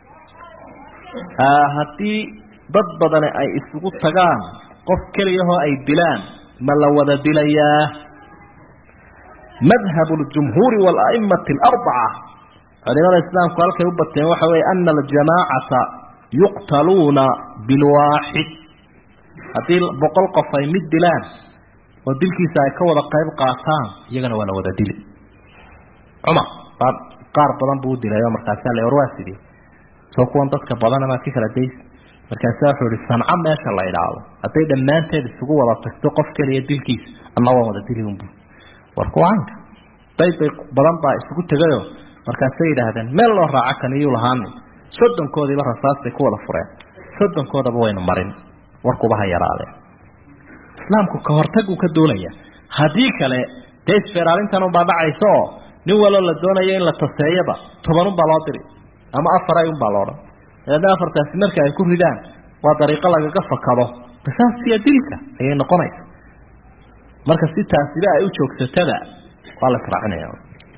haddii dad badani ay isugu tagaan qof keliyahoo ay dilaan ma la wada dilayaa madhabu ljumhuuri wala'immati alarbaca culimada islaamku halkay u bateen waxa weeye ana aljamaacata yuqtaluuna bilwaaxid haddii 100 qof ay mid dilaan oo dilkiisa ay ka wada qayb qaataan iyagana waa la wada dili cumar qaar badan buu dilayo markaasaa la warwaasidii soo kuwan dadka badan ama ka kala days markaasaa wuxuu yidhi sanca meesha la idhaahdo hadday dhammaanteed isugu wada tagto qof keliya dilkiisa ama waa wada dili unbu warkuwaanka daybay badan baa isugu tegayo markaasay yidhaahdeen meel loo raaca kan iyuu lahaanay 30koodiiba rasaastay ku wada fureen 30koodaba waynu marin warkuba ha yaraadeen islaamku ka hortag uu ka doonaya haddii kale dee isfeeraalintan unbaa dhacaysa oo nin waloo la doonayo in la taseeyaba 10 unbaa loo diri ama 4 unbaa loo dhan dabeedna 4taasi marka ay ku ridaan waa dariiqo lagaga fakado qisaastiya dilka ayay noqonaysa marka si taasiba ay u joogsatada waa la israacinaya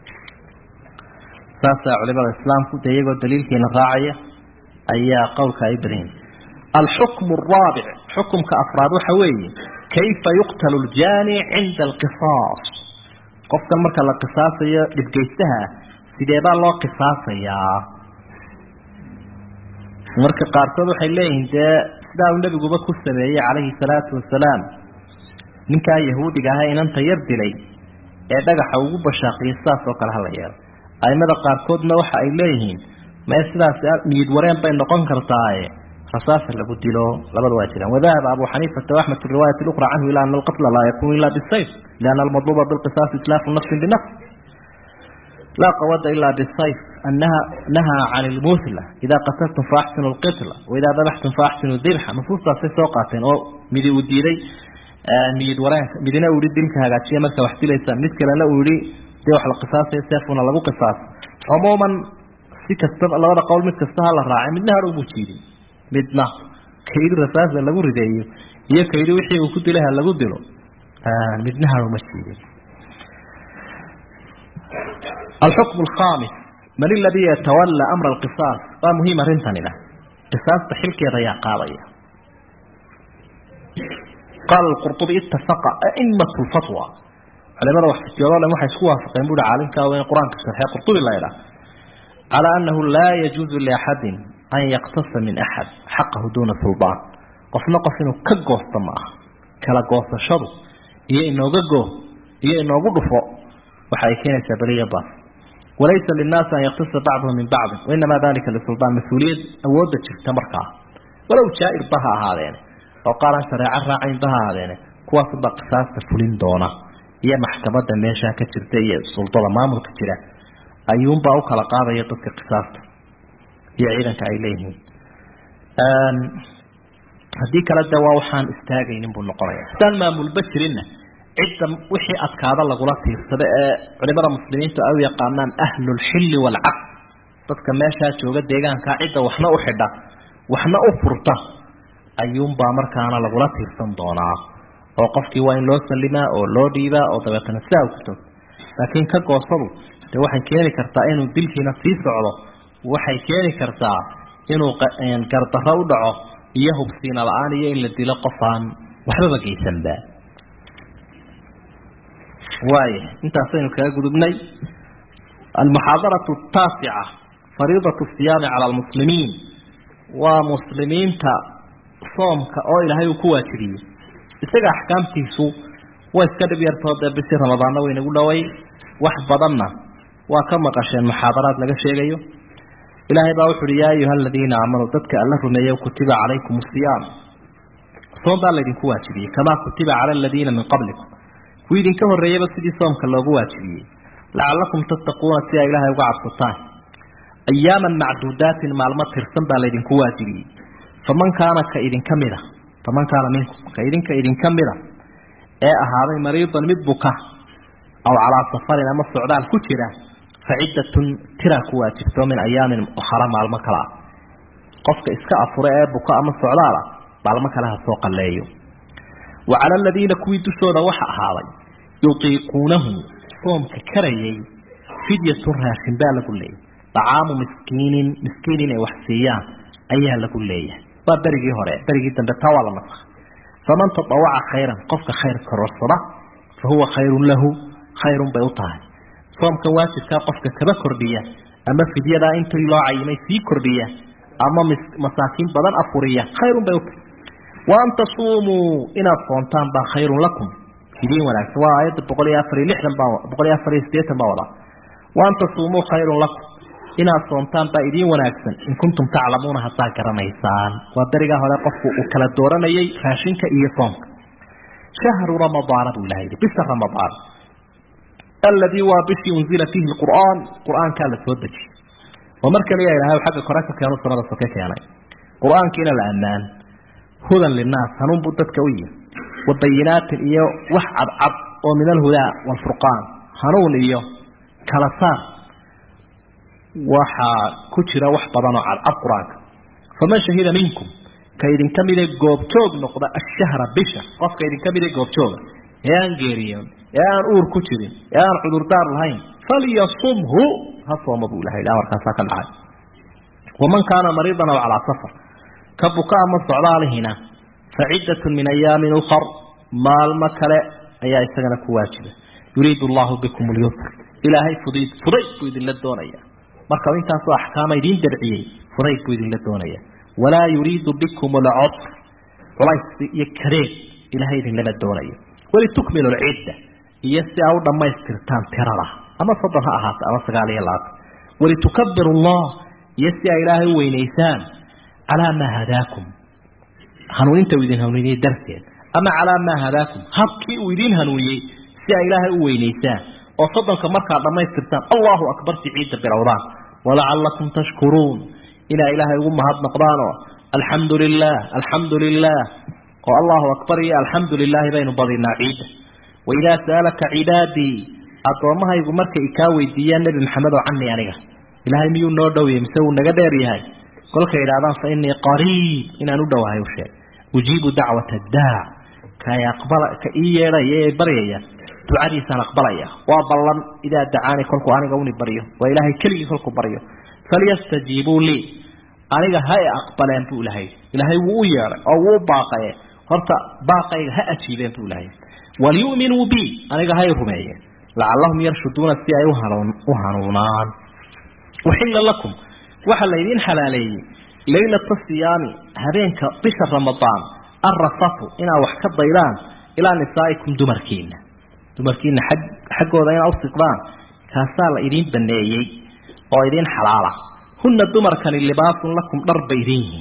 saasaa culimada islaamku dee iyagoo daliilkiina raacaya ayaa qowlka ay badan alxukmu araabic xukumka afraad waxa weeye kayfa yuqtalu ljaani cinda alqisaas qofkan marka la qisaasayo dhibgeystaha sidee baa loo qisaasayaa marka qaarkood waxay leeyihiin dee sidaa uu nabiguba ku sameeyey calayhi salaatu wasalaam ninkaa yahuudiga ahaa inanta yar dilay ee dhagaxa ugu bashaaqiyay sidaas oo kale hala yeelo aimada qaarkoodna waxa ay leeyihiin mee sidaas miyid wareen bay noqon kartaaye rasaasa lagu dilo labada waa jiraan wadahaba abu xaniifata waaxmed fi riwaayati اlأkhra canhu ila ana alqatla laa yakunu ila bisayf lianna almadluba bilqisaasi itlaafu nafsin binafs laa qawada ila bisayf nahaa can ilmuthla idaa qataltum faaxsinu lqitla waidaa dabaxtum faaxsinu dirxa nusuustaasay soo qaateen oo midi uu diiday miyid wareenka midina uu yihi dilka hagaajiya marka wax dilaysaan mid kalena uu yihi dee wax la qisaasaya seefuna lagu qisaaso cumuuman si kastaba labada qowl mid kasta ha la raacay midna har umu jiidin midna kaydi rasaasa lagu rideeyo iyo kaydi wixii uu ku dilay ha lagu dilo midna har uma jiidin alxukm alkhamis man aladii yatawalla amra alqisaas waa muhiim arrintanina qisaasta xilkeeda ayaa qaadaya qaala alqurtubi ittafaqa a'imatu lfatwa culimada wax fitiyoodo dhan waxay isku waafaqeen buuhi caalimkaa weyn qur-aanka sharxee qurtubi la yidhaah calaa annahu laa yajuuzu liaxadin an yaqtasa min axad xaqahu duuna suldaan qofna qof inuu ka goosto ma aha kala goosashadu iyo inooga goo iyo inoogu dhufo waxa ay keenaysaa beliya baas walaysa linnaasi an yaqtasa bacduhum min bacdin wainamaa dalika lisuldaan mas-uuliyad awoodda jirta markaa walow jaa'ir baha ahaadeen oo qaaran shareeco raacayn baha ahaadeen kuwaas baa qisaasta fulin doona iyo maxkamadda meesha ka jirta iyo sultada maamulka jira ayuunbaa u kala qaadaya dadka qisaasta iyo ciidanka ay leeyihiin haddii kale de waa waxaan istaagaynin buu noqonaya hadaan maamulba jirinna cidda wixii adkaada lagula tiirsada ee culimada muslimiintu ay u yaqaanaan ahlulxilli waalcaqd dadka meeshaa jooga deegaankaa cidda waxna u xidha waxna u furta ayuunbaa markaana lagula tiirsan doonaa oo qofkii waa in loo salimaa oo loo dhiibaa oo dabeetana sidaa u ku tog laakiin ka goosadu dee waxay keeni kartaa inuu dilkiina sii socdo waxay keeni kartaa inuu gardarro u dhaco iyo hubsiina la-aan iyo in la dilo qof aan waxbaba geysanba waaye intaasaynu kaga gudubnay almuxaadaratu ataasica fariidatu siyaami cala almuslimiin waa muslimiinta soomka oo ilaahay uu ku waajibiyey isaga axkaamtiisu waa iska dhib yartoo dee bishii ramadaanna waynagu dhoway wax badanna waa ka maqasheen muxaadaraad laga sheegayo ilaahay baa wuxu uhi yaa ayuha aladiina aamanuu dadka alla rumeeya kutiba calaykum asiyaam soom baa laydinku waajibiyey kamaa kutiba cala aladiina min qablikum kuwii idinka horreeyaba sidii soomka loogu waajibiyey lacalakum tattaquuna si ay ilaahay uga cabsataan ayaaman macduudaatin maalmo tirsan baa laydinku waajibiyey faman kaana minkum ka idinka mida ee ahaaday mariidan mid buka aw calaa safarin ama socdaal ku jira faciddatun tiraa ku waajibto min ayaamin ukhra maalmo kale ah qofka iska afure ee buka ama socdaala maalmo kale ha soo qalleeyo wa cala aladiina kuwii dushooda waxa ahaaday yutiiquunahu soomka karayay fidyatun raashin baa lagu leeyahy dacaamu miskiin inay wax siiyaan ayaa lagu leeyahay waa berigii hore berigii dambe taa waa la nasakhay faman tatawaca khayran qofka khayr kororsada fa huwa khayrun lahu khayrun bay u tahay soomka waajibkaa qofka kaba kordhiya ama fidyadaa intii loo cayimay sii kordhiya ama masaakiin badan afuriya khayrun bay u tahay wa an tasuumuu inaad soontaan baa khayrun lakum idiin wanaagsan waa aayadda boqol iyo afar iyo siddeetan baa wadaa wa an tasuumuu khayrun lakum inaad soontaan baa idiin wanaagsan in kuntum taclamuuna haddaa garanaysaan waa berigaa hore qofku uu kala dooranayay raashinka iyo soomka shahru ramadaana buu ilaha yidhi bisha ramadaan alladii waa bishii unzila fiihi lqur'aan qur-aankaa la soo dejiyey oo mar kaliya ilahay xagga kore ka keenu samada soke keenay qur-aankiina la ammaan hudan linnaas hanuun buu dadka u yihi wa bayinaatin iyo wax cadcad oo min alhudaa waalfurqaan hanuun iyo kala saar waxaa ku jira wax badan oo cadcad qur-aanka faman shahida minkum ka idinka mide goobjoog noqda ashahra bisha qofka idinka mide goobjooga ee aan geeriyoon ee aan uur ku jirin ee aan cudurdaar lahayn falyasumhu ha sooma buu ilahay amarkaasaa ka dhacay waman kaana mariidan aw calaa safar ka buka ama socdaalihina faciddatun min ayaamin ukhar maalmo kale ayaa isagana ku waajiba yuriidu allahu bikum lyusr ilaahay fudayd buu idinla doonaya marka intaasoo axkaama idiin darciyey fudayd buu idinla doonaya walaa yuriidu bikum alcusr culays iyo kareed ilaahay idinlama doonayo walitukmilu alcidda iyo si aa u dhammaystirtaan tirada ama 30 ha ahaato ama 29 walitukabiru allah iyo si aa ilaahay u weynaysaan calaa maa hadaakum hanuuninta uu idin hanuuniyey darteed ama calaa maa hadaakum habkii uu idin hanuuniyey si aa ilaahay u weynaysaan oo 30 markaa dhammaystirtaan allahu akbar si ciidda bilowdaan walacalakum tashkuruun inaa ilaahay ugu mahadnaqdaanoo alxamdu lilah oo allahu akbar iyo alxamdu lilaahi baynu badinaa ciidda waidaa sa'alaka cibaadii addoommahaygu markay ikaa weydiiyaan nebi maxamed oo canii aniga ilaahay miyuu noo dhowiyey mise wuu naga dheer yahay kolkay idhahdaan fa innii qariib inaan u dhowahay u sheeg ujiibu dacwata daac ka ii yeedhaya ee baryaya ducadiisaan aqbalaya waa ballan idaa dacaani kolkuu aniga uni baryo waa ilaahay keligii kolkuu baryo falyastajiibuu lii aniga ha e aqbaleen buu ilaahay wuu u yeedhay oo wuu u baaqaye horta baaqayga ha ajiibeen buu ilahay waliyu'minuu bi aniga hay rumeeyeen lacallahum yarshuduuna si ay u hanuunaan uxilla lakum waxa laydin xalaaleeyey laylata siyaami habeenka bisha ramadaan arrafafu inaa wax ka daydaan ilaa nisaa'ikum dumarkiina xaggooda inaa u siqdaan kaasaa la idiin baneeyey oo idiin xalaala hunna dumarkani libaasun lakum dhar bay idin yihiin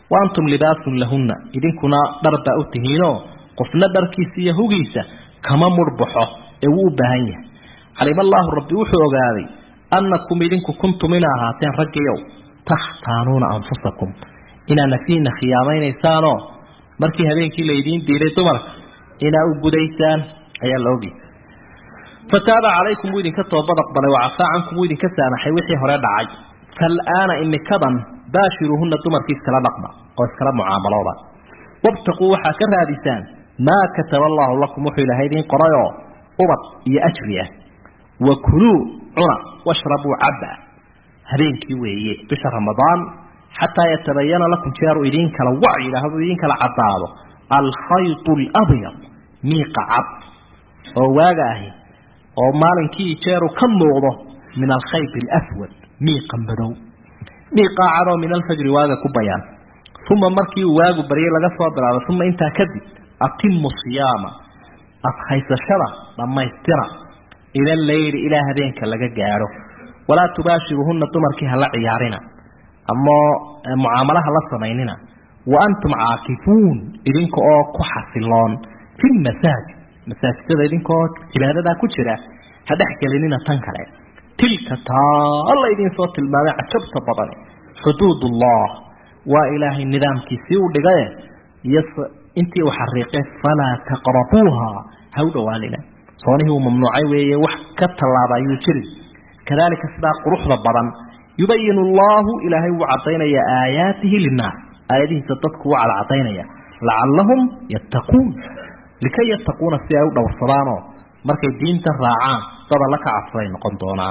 وأنتم لباس لهن إذن كنا درب أتهينو قفنا دركيسي يهوغيسا كما مربحه بهنيه علم الله ربي وحوغاري أنكم إذنكم كنتم من هاتين رجيو تختانون أنفسكم إنا نفينا خيامين إنسانو مركي هذين كي ليدين ديري تمرك إنا أبوديسان أي اللوغي فتاب عليكم وإذن كتوبضق بل وعفا عنكم وإذن كسانا حيوحي هراد عاج فالآن إن كبا باشروهن تمركي اسكلا نقبا أو اسكلا معاملوبا وابتقوا حكر هادسان ما كتب الله لكم وحي لهيدين قرأيو أبط يأجريه وكلوا عنا واشربوا عبا هذين كيوية بشهر رمضان حتى يتبين لكم شاروا إذين كالوعي لهذا إذين كالعطاب الخيط الأبيض ميق عب وواقعه ومالن كي شاروا كم نوضه من الخيط الأسود ميقا بدو ميقا عرو من الفجر واقع كبياس ثم مركي واقع بريء لغا صدر ثم انت كذب أتم الصيام أفخيث الشرع لما يسترى إلى الليل إلى هذينك لغا جاره ولا تباشرهن تمركها لا عيارنا أما معاملها لا سميننا وأنتم عاكفون إذنك كحفلون في المساجد مساجد إذنك إلى هذا كتيرا هذا حكى لنا تنكره تلك الله إذن صوت الماء عجبت بطني حدود الله وإله النظام كيسيو لغاية انتي وحريقه فلا تقربوها هودا والنا صانه ممنوعي وحكت الله بايوتر كذلك سباق روح ربضان يبين الله إلهي وعطينا يا آياته للناس آياته ستتكو على عطينا لعلهم يتقون لكي يتقون السياء والصلانة مركي الدين تراعان طبعا لك عصرين قنطونان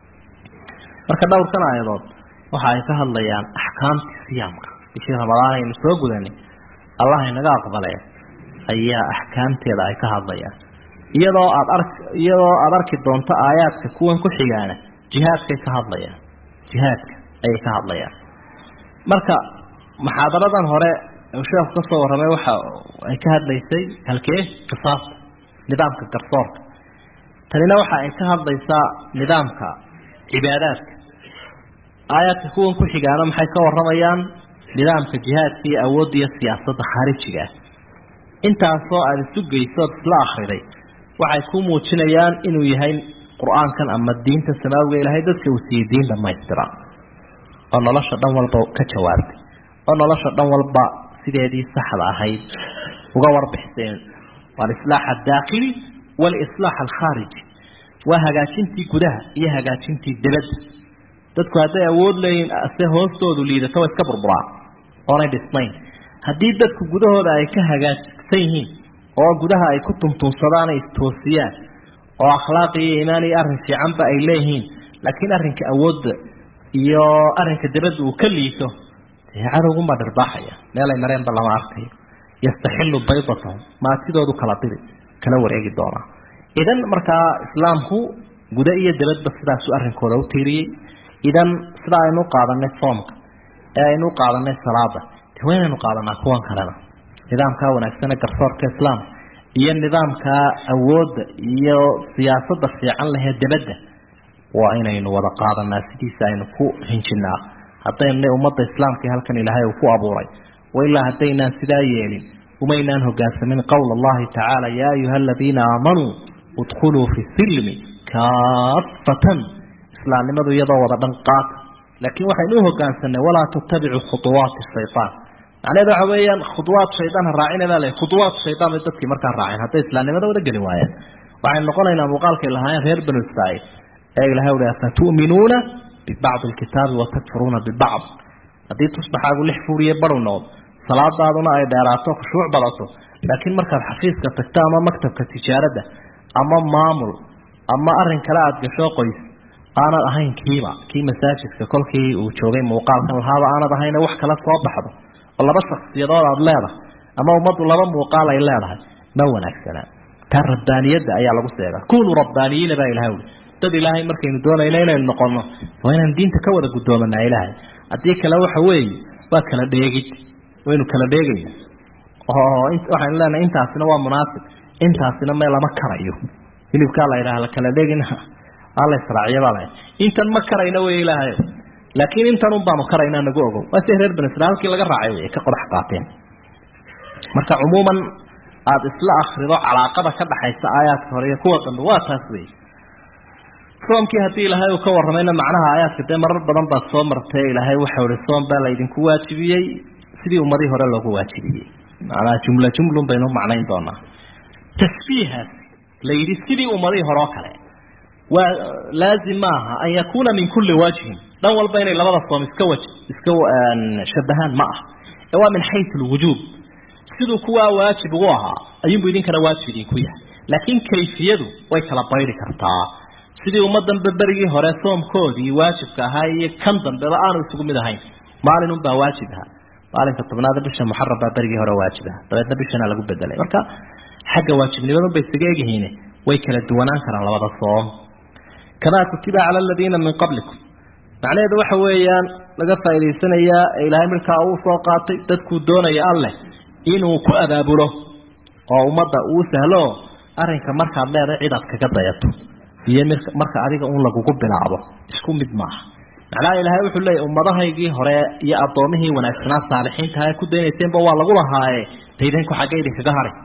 مركي دور كان أيضا وحايكها الليان أحكام السيامك بشي رمضان ينسوق ذني الله ينقى أقبله أي أحكام تيضايكها الليان iyadoo aad arki doonto aayaadka kuwan ku xigaana jihaadka ay ka hadlayaan marka muxaadaradan hore sheekhu ka soo waramay waxa ay ka hadlaysay halkee qisaas nidaamka garsoorka tanina waxa ay ka hadlaysaa nidaamka cibaadaadka aayaadka kuwan ku xigaana maxay ka waramayaan nidaamka jihaadka iyo awoodda iyo siyaasadda khaarijiga intaasoo aad isu geyso isla akhriday waxay ku muujinayaan inuu yahay quraankan ama diinta samaawiga ilaahay dadka uu siiyay diin dhamaystiran oo nolosha dhan walba ka jawaabtay oo nolosha dhan walba sideedii saxda ahayd uga warbixiseen wal islaax ad-dakhili wal islaax al-khariji wa hagaajintii gudaha iyo hagaajintii dibadda dadku haday awood leeyihiin ase hoostoodu liidato iska burburaan oo ay dhismayn hadii dadku gudahooda ay ka hagaajsan yihiin oo gudaha ay ku tuntunsadaan ay istoosiyaan oo akhlaaq iyo iimaan iyo arrin fiicanba ay leeyihiin laakiin arrinka awoodda iyo arrinka dibadda uu ka liito cadowgu ma dharbaaxaya meel ay mareen lama arkayo yastaxillu baydatahum maatidoodu kala wareegi doonaa idan markaa islaamku guda iyo dibadba sidaas u arrinkooda u tiiriyey idan sida aynu qaadanay soomka ee aynu qaadanay salaada waynu qaadanaa kuwan kalena nidaamka wanaagsan garsoorka islaam iyo nidaamka awoodda iyo siyaasadda fiican leh dibadda waa inaynu wada qaadanaa sidiisa aynu ku hinjinaa haddaynu ummadda islaamka halkan ilaahay uu ku abuuray وإلا هدينا سدايين ومينان هجاسمين قول الله تعالى يا أيها الذين آمنوا ادخلوا في السلم كافة إسلام لماذا يضوى بنقاط لكن وحينوه هجاسنا ولا تتبعوا خطوات الشيطان يعني هذا عويا خطوات شيطان الراعين ذلك خطوات شيطان يتبكي مركز الراعين حتى إسلام لماذا ودق رواية وعن نقول إلى مقالك إلهاية غير بن السعيد أي لهؤلاء فتؤمنون ببعض الكتاب وتكفرون ببعض هذه تصبح أقول لحفورية برونود صلاة بعضنا أي داراتو خشوع بلاطو لكن مركز حفيظ كتكتا أما مكتب كتجارة أما مامل أما أرن كلاات كشو قيس أنا أهين كيما ساجد ككل كي وشوغين موقال كان هذا أنا بهين وحكا لا صواب حدا والله بس اختيارات أبلاده أما ومضوا الله موقال إلا لها نونا السلام كان ربانية أي على قصيرة كونوا ربانيين بقى الهول تدي إلهي مركين دون إلينا النقلنا وين الدين تكور قدومنا إلهي أديك لو حوي وكلا ديجت وينو كلا ديجي أنت وحنا لنا أنت عسنا ومناسب أنت عسنا ما لا مكريه اللي بكلا إله لك كلا ديجنا الله يسرع يا بالله أنت المكرين وإلهي laakiin intan un baanu karaynaa nagu ogow waa si reer bani israa'iil halkii laga raacay way ka qodax qaateen marka umuuman aad isla akhrido calaaqada ka dhaxaysa aayaadka hore iyo kuwa dambe waa taas weey soomkii haddii ilaahay uu ka warramayna macnaha aayaadka dee marar badan baad soo martay ilaahay waxau ihi soom baa laydinku waajibiyey sidii ummadii hore loogu waajibiyey macnaha jumlun baynu macnayn doonaa tasbiihaas layidhi sidii ummadii hore oo kale waa laazim maaha an yakuuna min kulli wajhin dhan walba inay labada soom iska shabahaan ma ah ee waa min xaysu lwujuub siduu kuwaa waajib ugu ahaa ayuunbu idinkana waajib idinku yahay laakiin kayfiyadu way kala bayri kartaa sidii ummadanba berigii hore soomkoodii waajibka ahaa iyo kan dambeba aanu isugu mid ahayn maalinunbaa waajib ahaa maalinka tobnaada bisha muxaram baa berigii hore waajib ahaa dabeedna bishana lagu bedelay marka xagga waajibnimadunbay isaga egyihiin way kala duwanaan karaan labada soom kamaa kutiba cala aladiina min qablikum macnaheedu waxa weeyaan laga faa'idaysanayaa ee ilaahay markaa uu soo qaatay dadkuu doonaya alleh inuu ku abaabulo oo ummadda uu sahlo arrinka markaad leedahay cid aad kaga dayato iyo marka adiga uun lagugu bilaabo isku mid maaha macnaha ilaahay wuxuu leeyahy ummadahaygii hore iyo addoomihii wanaagsanaa saalixiinta ha ku daynayseenba waa lagu lahaaye daydinku xagga idinkaga hari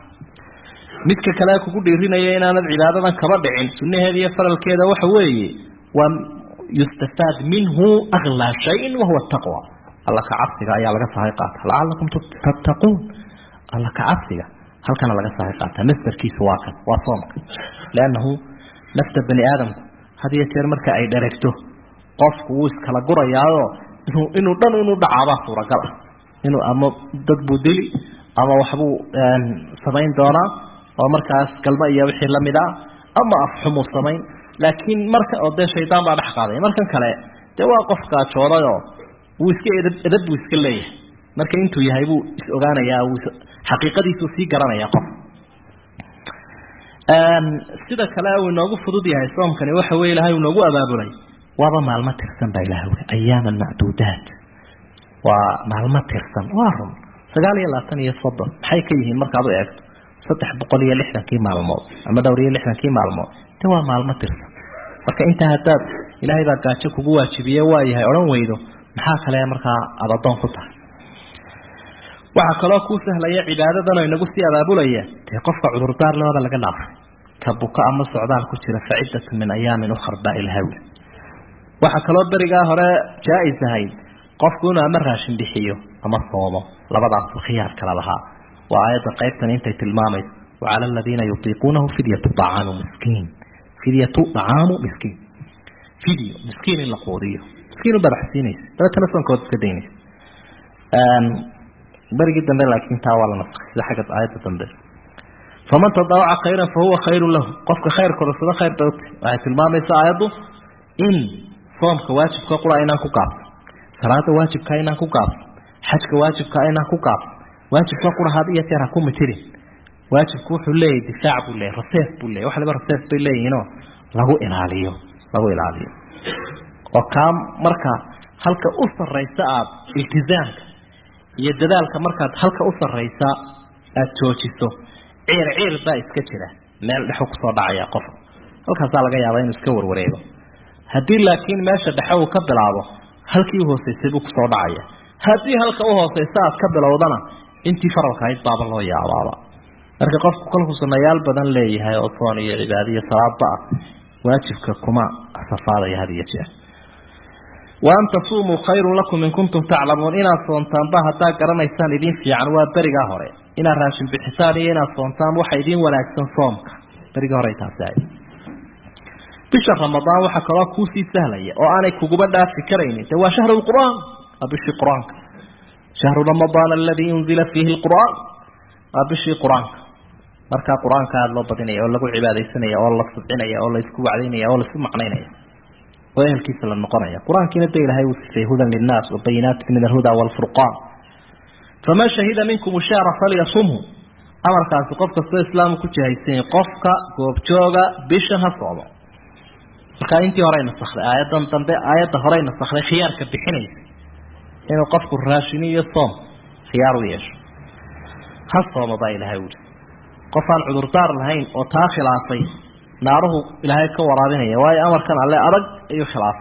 midka kale kugu dhiirinaya inaanad cibaadadan kaba dhicin sunnaheeda iyo faralkeeda waxa weeye waa yustafaad minhu aglaa shayin wahuwa taqwa alla ka cabsiga ayaa laga sahay qaata lacalakum tattaquun alla ka cabsiga halkana laga sahay qaata masdarkiisu waa kan waa soomka leannahu nafta bani aadamku had iyo jeer marka ay dheregto qofku wuu iskala gurayaao inuu dhan inu dhacaabaa suuragal ah inuu ama dad buu dili ama waxbuu samayn doonaa oo markaas galmo iyo wixii la mid ah ama afxumuu samayn laakiin marka oo dee shaydaan baa dhex qaaday markan kale dee waa qof gaajoodayoo wuu iska edab buu iska leeyahay marka intuu yahay buu is ogaanayaa xaqiiqadiisuu sii garanayaa qof sida kale uu inoogu fudud yahay soomkani waxa weeye ilaahay uu noogu abaabulay waaba maalmo tirsan baa ilaahay wuri ayaaman macduudaat waa maalmo tirsan waa run 29 iyo 30 maxay ka yihiin markaad u eegto 360 maalmood ama dhowr iyo 60 maalmood taa waa maalmo tirsan marka inta hadaad ilaahay baa gaajo kugu waajibiyay waa yahay oran weydo maxaa kale markaa aad adoon ku tahay waxa kaloo ku sahlaya cibaadadan ay nagu sii abaabulaya tii qofka cudurdaar looda laga dhaafay ka buka ama socdaal ku jira facidatu min ayaamin ukhra ilaahi waxa kaloo bariga hore jaa'iz ahayd qofku inuu ama raashin bixiyo ama soomo labadaas khiyaar kala lahaa waa ayada qaybtan intay tilmaamayso وعلى الذين يطيقونه فدية طعام مسكين فدية طعام مسكين فدية مسكين القورية مسكين برحسينيس لا تنسون كود كدينيس بري جدا لكن تاوال نفسك إذا حاجة آية تنبه فمن تضاوع خيرا فهو خير له قفك خير كل صدا خير دوت آية المامة آياته إن صوم كواجب كقرآن كقاب صلاة واجب كائنا كقاب حج كواجب كائنا كقاب واجب كقرآن هذه يتركم متري واجب كوحو لي دفاع بولي رصيف بولي وحلي برصيف بولي ينو لغو إلاليو وكام مركا هلك أصر ريساء التزامك يددالك مركا هلك أصر ريساء التوشيسو عير بايس كتيرة مال لحوك صدع يا قفر هلك هزالك يا ضين اسكور وريبا هدي لكن ماشا دحاو كبل عضو هلك يوهو سيسيبوك صدع يا هدي هلك أوهو سيساء كبل عضنا انتي فرق هاي طاب الله يا عضا marka qofku kolku sameeyal badan leeyahay oo toon iyo cibaadiyo salaada waajibka kuma safaadaya hadiya jeer wa anta suumu khayrun lakum in kuntum ta'lamun ina soontaan ba hadaa garanaysaan idin fiican waa bariga hore ina raashin bixisaan iyo ina soontaan waxa idin wanaagsan soomka bariga hore taasay bisha ramadaan waxa kala ku sii sahlaya oo aanay kuguba dhaafi kareynin waa shahrul quraan abishi quraanka shahru ramadaan alladhi unzila fihi alquran abishi quraanka marka quraanka aad loo badinayo oo lagu cibaadeysanaya oo la subcinaya oo la isku wacdinaya oo la isku macnaynaya weelkiisa la noqonaya quraankiina day ilaahay uu siiyay hudan linnaas wa bayinat min alhuda wal furqan fama shahida minkum shahra falyasumhu amarkaas qofka soo islaam ku jihaysan qofka goob jooga bisha ha soomo marka intii horeyna saxray aayadan dambe aayada horeyna saxray khiyaarka bixinaysa inuu qofku raashin iyo soom khiyaar u yeesho ha soomo baa ilaahay uu qofaan cudurdaar lahayn oo taa khilaafay naaruhu ilaahay ka waraabinaya waayo amarkan alle adag ayuu khilaafay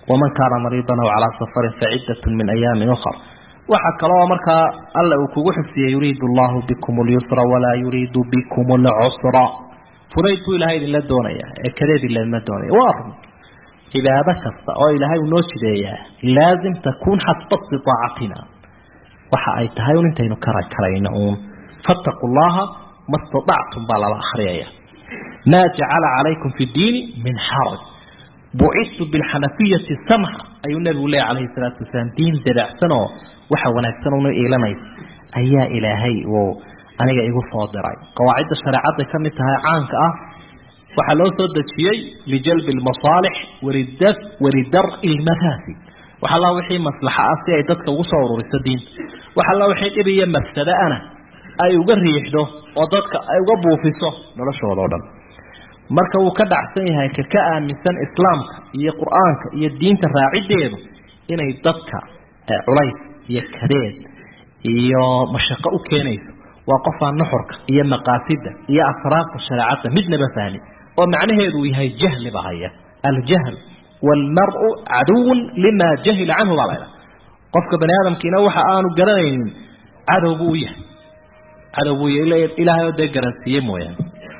waman kaana mariidan aw calaa safarin faciddatun min ayaamin ukhar waxa kaloo markaa alla uu kugu xifdiyey yuriidu allahu bikum alyusra walaa yuriidu bikum alcusra fudayd buu ilahay idinla doonaya ee kadeed idinlama doonaya waa run cibaado kasta oo ilaahay uu noo jideeyaa laazim takuun xasba istitaacatina waxa ay tahay un intaynu karayno uun fattaqu llaha ma statactum baa lala akhriyaya maa jacala calaykum fi ddiini min xaraj bucitu bilxanafiyati samxa ayuu nabigu leeyahy calayhi salaatu wasalaam diin dabacsanoo waxa wanaagsan una iilanaysa ayaa ilaahay uu aniga igu soo diray qawaacidda shareecadda ka mid tahay caanka ah waxaa loo soo dejiyey lijalbi almasaalix walidar'i almafaasid waxa alla wixii maslaxa ah si ay dadka ugu soo ururiso diinta waxa alla wixii dhib iyo mafsadaana ay uga riixdo oo dadka ay uga buufiso noloshooda oo dhan marka uu ka dhacsan yahay ka aaminsan islaamka iyo qur-aanka iyo diinta raacideedu inay dadka culays iyo kadeed iyo mashaqo u keenayso waa qofaan nuxurka iyo maqaasida iyo asraarta shareecadda midnaba fahmi oo macnaheedu uu yahay jahli baa haya aljahl walmar'u caduwun lima jahila canhu baa layidhaha qofka bani aadamkiina waxa aanu garanaynin cadow buu yahay ilaahay oo dee garansiiye mooyaane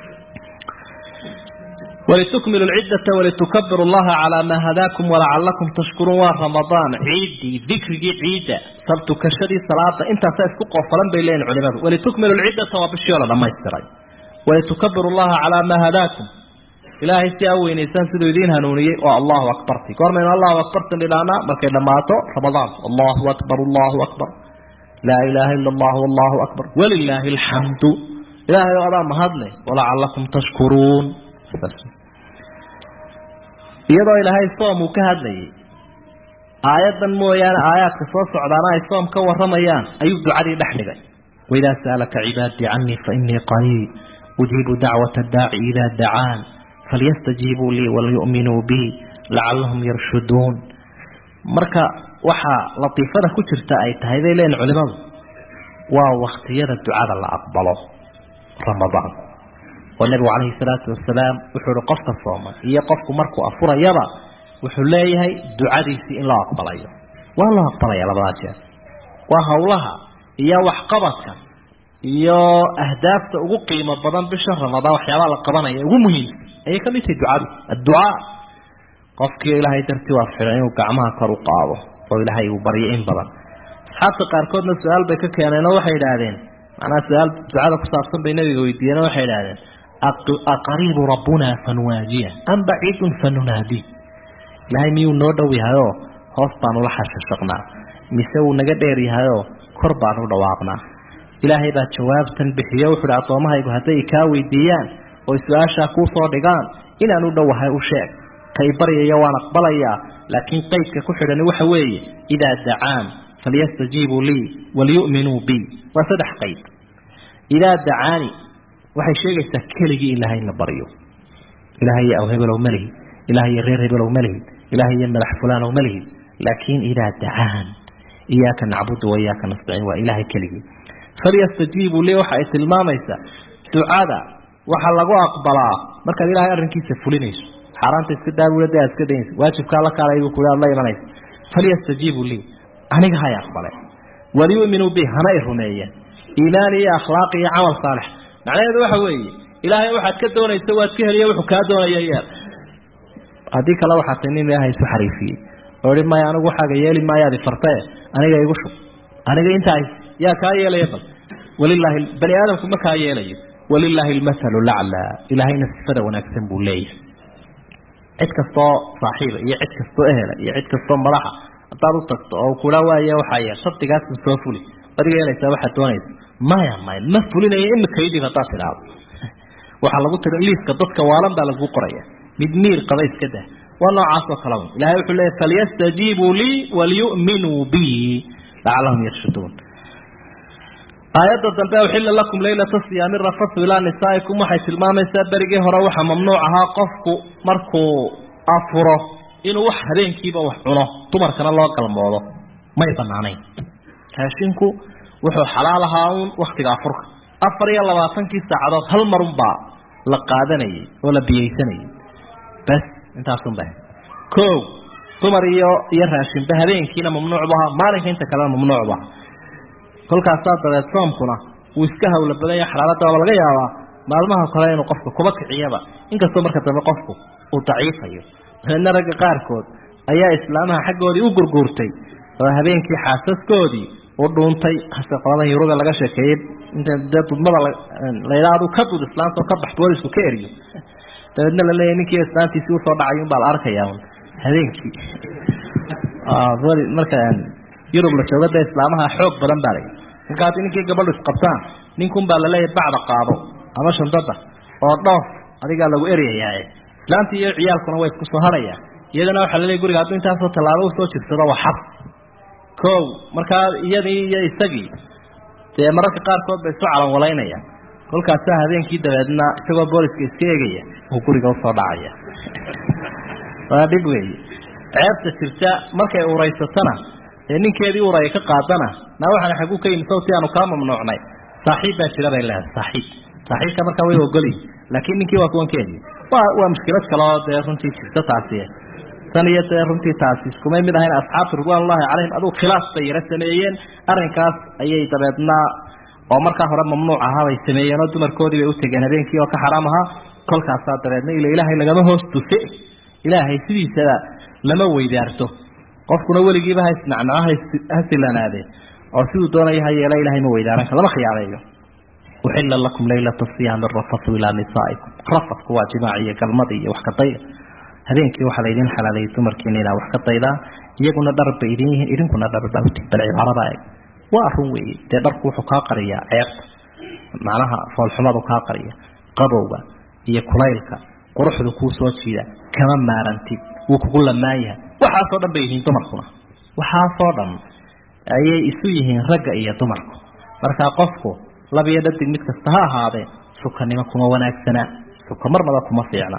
ولتكملوا العدة ولتكبروا الله على ما هداكم ولعلكم تشكرون رمضان عيدي ذكر عيدة صلت كشري صلاة انت سأسكق وفلن بيلين علماء ولتكملوا العدة وبالشيولة لما يسترعي ولتكبروا الله على ما هداكم إلهي سيأوي نيسان سيدو يدين هنوني والله أكبر في قرم إن الله أكبر لنا بكي لما أتو رمضان الله أكبر لا إله إلا الله والله أكبر ولله الحمد إلهي أعلم هذا ولعلكم تشكرون iyadoo ilaahay soom uu ka hadlayay aayadan mooyaane aayaadka soo socdaana ay soom ka waramayaan ayuu ducadii dhex dhigay waidaa sa'alaka cibaadii canii fainii qariib ujiibu dacwata daaci idaa dacaan falyastajiibuu lii walyu'minuu bii lacallahum yarshuduun marka waxaa latiifada ku jirta ay tahay bay leeyihin culimadu waa waktiyada ducada la aqbalo ramadaan والنبي عليه الصلاة والسلام وحول قفك الصوم هي قفك مركو أفريبا وحول ليهي دعادي سي إن لا أقبليه والله أقبليه لبراجه وهولها هي وحقبتك هي أهداف قيمة بدن بشهر رمضان وحيالها لقبانا هي مهم هي كمية الدعاء قفك إلهي ترتوى فرعين وكعمها كرقابه وإلهي وبريئين بدن حتى قاركودنا السؤال بكك يعني نوحي لهذين معنى سؤال دعاء كصاصا بين نبي ويدينا وحي لهذين أقريب ربنا فنواجيه أم بعيد فنناديه إلهي ميو نودوي هايو هوستان ولحاش الشقنا ميسو نقديري هايو كربان ودواقنا إلهي بات شواب تنبحيه وحد عطومها يقهتي كاوي ديان ويسواشا كوصو دقان إنا نودوي هايو شاك كيبري يوان أقبليا لكن قيدك كحرا وحوي إذا دعان فليستجيبوا لي وليؤمنوا بي وسدح قيد إذا دعاني waxay sheegaysaa keligii ilaahay la baryo ilaahay aw hebel malihi ilaahay reer hebel malihi ilaahay madax fulaan malihi laakiin ila da'an iyyaka na'budu wa iyyaka nasta'in wa ilaahay keligii faliyastajibu li waxa ay tilmaamaysaa ducada waxa lagu aqbalaa marka ilaahay arrinkiisa fulinayso xaraanta iska daawada iska deynayso waajibka la kaalay ku la imanayso faliyastajibu li aniga hay aqbalay waliyu'minu bi hana rumeeyeen iimaan iyo akhlaaq iyo amal saalix macnaheedu waxa weeye ilaahay waxaad ka doonayso waad ka heliyo wuxuu ka doonayaa hadii kala waxa tayneen ilaahay isu xariifiyay oo ma anigu waxa yeeli ma yaadi fartay aniga igu shub aniga intaay yaa ka yeelay bal walillahi bani aadamku ma ka yeelay walillahi almathalu la'ala ilaahayna sifada wanaagsan buu leeyahay cid kasto saaxiib iyo cid kasto ehel iyo cid kasto madaxa hadaad u tagto oo kula waayo waxa ay shartigaas soo fuli adiga yeelaysa waxa doonaysa ما فلنا إما كيدي غطاء العاب وحلقوا تدليس كضدك والم بالك بقرية مدمير قضيت كده والله عاصى كلام لا يقول لي فليستجيبوا لي وليؤمنوا بي لعلهم يرشدون آيات الذنب وحل لكم ليلة الصيام الرفث إلى نسائكم وحيث المام يسابرقه روحة ممنوعها قفكو مركو أفره إنه وحرين كيبا وحونه تمر كان الله قلم والله ما يطنعني هاشينكو wuxuu xalaalahaa waqtiga afar iyo 20 saacadood hal mar unba la qaadanayay oo la biyeysanayay bas intaas un baa dumar iyo raashinba habeenkiina mamnuuc baha maalinka inta kalena mamnuuc baha kolkaasaa dabeed soomkuna wuu iska hawla badan yahay xaraaradda waa laga yaabaa maalmaha kale inuu qofka kuba kiciyaba inkastoo marka dambe qofku uu daciifayo dabeedna ragga qaarkood ayaa islaamaha xaggoodii u gurguurtay oo habeenkii xaasaskoodii u dhuuntay hase qoladan yurube laga sheekeeyey inta dudmada la yidhaahdo ka dud islaantoo ka bax boolisku ka eriyo dabeedna la leeyahay ninkii islaantiisii usoo dhacay unbaa la arkayaa habeenkii marka yurub la joogo dee islaamaha xoog badan baa lay marka haddii ninkii gabadhu isqabtaan ninkun baa la leeyahay bacda qaado ama shandada oo dhoof adigaa lagu eryayaa islaantii iyo ciyaalkuna way isku soo harayaan iyadana waxaa la leeyahay guriga hadduu intaasoo tallaabo usoo jirsado waa xabs kow markaa iyadii iyo isagii dee mararka qaarkood bay isu calanwalaynayaan kolkaasaa habeenkii dabeedna isagoo booliska iska eegaya uu guriga usoo dhacaya waa dhib weeye ceebta jirta markay uraysatana ee ninkeedii uraya ka qaadana naa waxaan xagu ka yimi sawti aanu kaa mamnuucnay saaxiib baa jira bay leedahay saaxiibka markaa way ogolyihin laakiin ninkii waa kuwankeedii waa mushkilad kale oo dee runtii jirta taasi tan iyo dee runtii taasi iskumay mid ahayn asxaabtu ridwaanullahi calayhim aduu khilaaf bay yara sameeyeen arrinkaas ayay dabeedna oo markaa hore mamnuuc ahaa bay sameeyeen oo dumarkoodii bay u tegeen habeenkii oo ka xaraam ahaa kolkaasaa dabeedna ila ilaahay lagama hoos tuse ilaahay sidiisaba lama weydaarto qofkuna weligiiba ha isnacnaco ha silanaadee oo siduu doonaya ha yeela ilahay ma weydaaranka lama khiyaareeyo uxilla lakum laylata siyaami rafathu ilaa nisaa'ikum rafadku waa jimaac iyo galmada iyo wax ka dayda habeenkii waxaa laydin xalaalayay dumarkiina inaa wax ka daydaa iyaguna dhar bay idin yihiin idinkuna dhar baa uti bal cibaarada eg waa run weeye dee dharku wuxuu kaa qariyaa ceebta macnaha foolxumadu kaa qariya qabowga iyo kulaylka quruxdu kuu soo jiida kama maarantid wuu kugu lamaan yahay waxaasoo dhan bay yihiin dumarkuna waxaasoo dhan ayay isu yihiin ragga iyo dumarku markaa qofku lab iyo dhadig mid kasta ha ahaadee sukanimo kuma wanaagsanaa suka marnaba kuma fiicna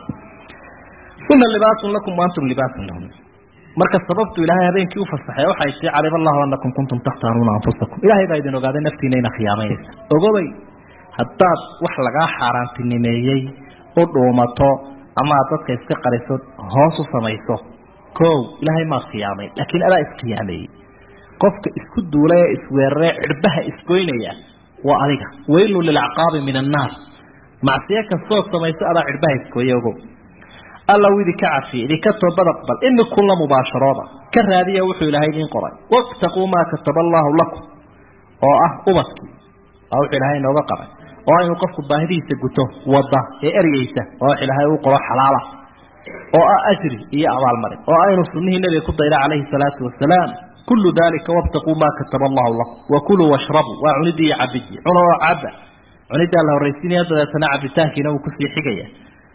kuna libaasun lakum wa antum libaasun lahum marka sababtu ilaahay habeenkii u fasaxay waxay tii calima allahu annakum kuntum takhtaruuna anfusakum ilaahay baa idin ogaaday naftiina ina khiyaamaynaysa ogobay haddaad wax lagaa xaaraantinimeeyey u dhuumato ama aad dadka iska qariso hoos u samayso kow ilaahay maad khiyaamay laakiin adaa iskhiyaameeyey qofka isku duula ee isweeraree cirbaha isgoynaya waa adiga weylu lilacqaabi min annaar macsiyo kastood samayso adaa cirbaha isgooye ogow alla uu idinka cafiye idinka toobad aqbal imikun la mubaasharooda ka raadiya wuxuu ilaahay idiin qoray waktaquu maa kataba allaahu lakum oo ah ubadkii waa wuxuu ilaahay inooga qabay oo inuu qofku baahidiisa guto wada ee eryeysa oo wax ilaahay uu qoro xalaala oo ah ajri iyo abaalmarin oo aynu sunnihii nabiga ku dayra calayhi salaatu wasalaam kullu dalika wabtaquu maa kataba allahu lakum wakuluu washrabuu waa cunidii iyo cabidii cuno oo caba cunidaa la horraysiinaya dabeetana cabitaankiina wuu kusii xigaya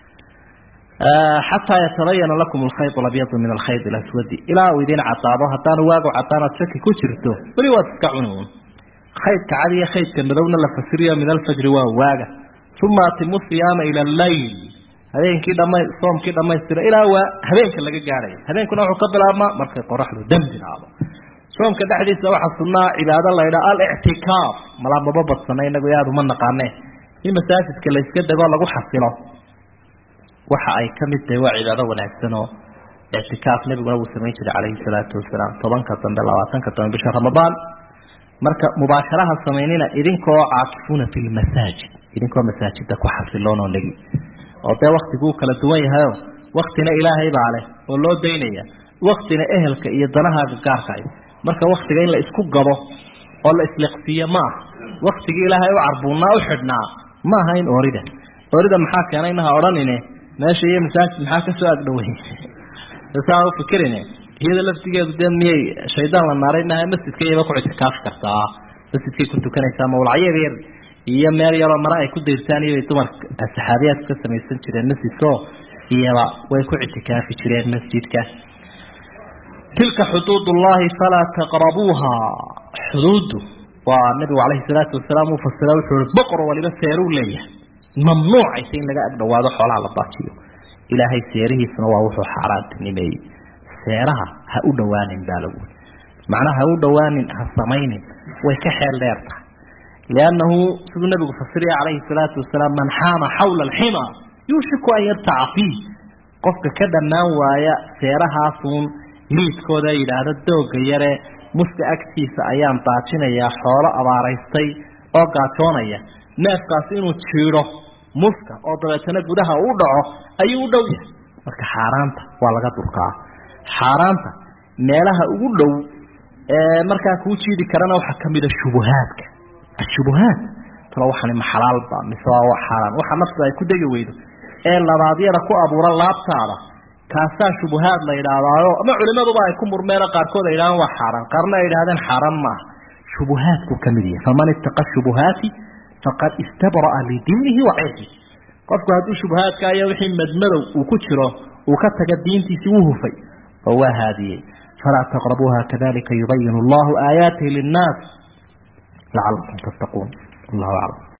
xataa yatabayana lakum alkhayt alabyadu min alkhayt alaswadi ilaa uu idiin cadaado haddaanu waagu cadaanaad shaki ku jirto weli waad iska cuni uun khaydka cad iyo khaydka madowna la fasiriyo min alfajri waa waaga uma atimu siyaama ila allayl habeenkii soomkii dhammaystira ilaa waa habeenka laga gaadhayo habeenkuna wuxuu ka bilaabmaa markay qoraxdu dambinaado soomka dhexdiisa waxaa sunnaa cibaado laydhaa alictikaaf malaamaba badsana inagu aad uma naqaane in masaajidka la iska dego lagu xasilo waxa ay ka mid tahay waa cibaado wanaagsan oo ictikaaf nabiguna wuu samayn jiray calayhi salaatu wasalaam 10ka dambe 20ka dambe bisha ramadaan marka mubaasharaha samaynina idinkoo caakifuuna fi lmasaajid idinkoo masaajidda ku xasiloon oo negi oo dee waktiguu kala duwan yahayo waktina ilaahay baa leh oo loo daynaya waktina ehelka iyo danahaaga gaarkaay marka waktiga in la isku gabo oo la isliqsiiyo ma aha waktigii ilaahay u carbuunnaa u xidhnaa ma aha in oorida maxaa keenay inaha odhanine meesha iyo masaajid maxaa ka soo agdhoway saa u fikirine iyada laftigeedu dee miyay shaydaan la naaraynaha masjidka iyaba ku ictikaafi kartaa masjidkay ku tukanaysaa mawlacyo yar iyo meel yaroo mara ay ku dayrtaan iyo dumarka saxaabiyaadku ka samaysan jireen masjidko iyaba way ku ictikaafi jireen masjidka tilka xuduudullahi falaa taqrabuuha xuduuddu waa nabigu calayhi salaatu wasalaam uu fasira wuxuu i boqor waliba seeruu leeyahay mamnuucaysa in laga agdhawaado xoolaha la baajiyo ilaahay seerihiisuna waa wuxuu xaaraantinimeeyey seeraha ha u dhawaanin baa lagu macnaha ha u dhawaanin ha samaynin way ka xeel dheer tahay liannahu siduu nabigu fasiraya calayhi salaatu wasalaam man xaama xawla alxima yuushiku an yartaca fiih qofka ka dhammaan waaya seerahaasun liidkooda yidhaahda dooga yare muska agtiisa ayaan daajinayaa xoolo abaaraystay oo gaajoonaya neefkaasi inuu jiidho muska oo dabeetana gudaha u dhaco ayuu u dhow yahay marka xaaraanta waa laga durkaa xaaraanta meelaha ugu dhow ee markaa kuu jiidi karana waxaa ka mid a shubuhaadka ashubuhaad talo waxani ma xalaalba mise waa xaaraan waxa nafta ay ku degi weydo ee labaadyada ku abuura laabtaada kaasaa shubuhaad la yidhaahdaayo ama culimaduba ay ku murmeen qaarkood ay yidhahdaan waa xaaraan qaarna ay yidhahdeen xaaraan maaha shubuhaadku ka mid yahay faman ittaqa shubuhaati faqad istabra'a lidiinihi wa cirdihi qofku hadduu shubuhaadka iyo wixii madmadow uu ku jiro uu ka taga diintiisii wuu hufay oo waa haadiyey falaa taqrabuuha kadalika yubayinu allahu aayaatihi linnaas lacalakum tattaquun allahu aclam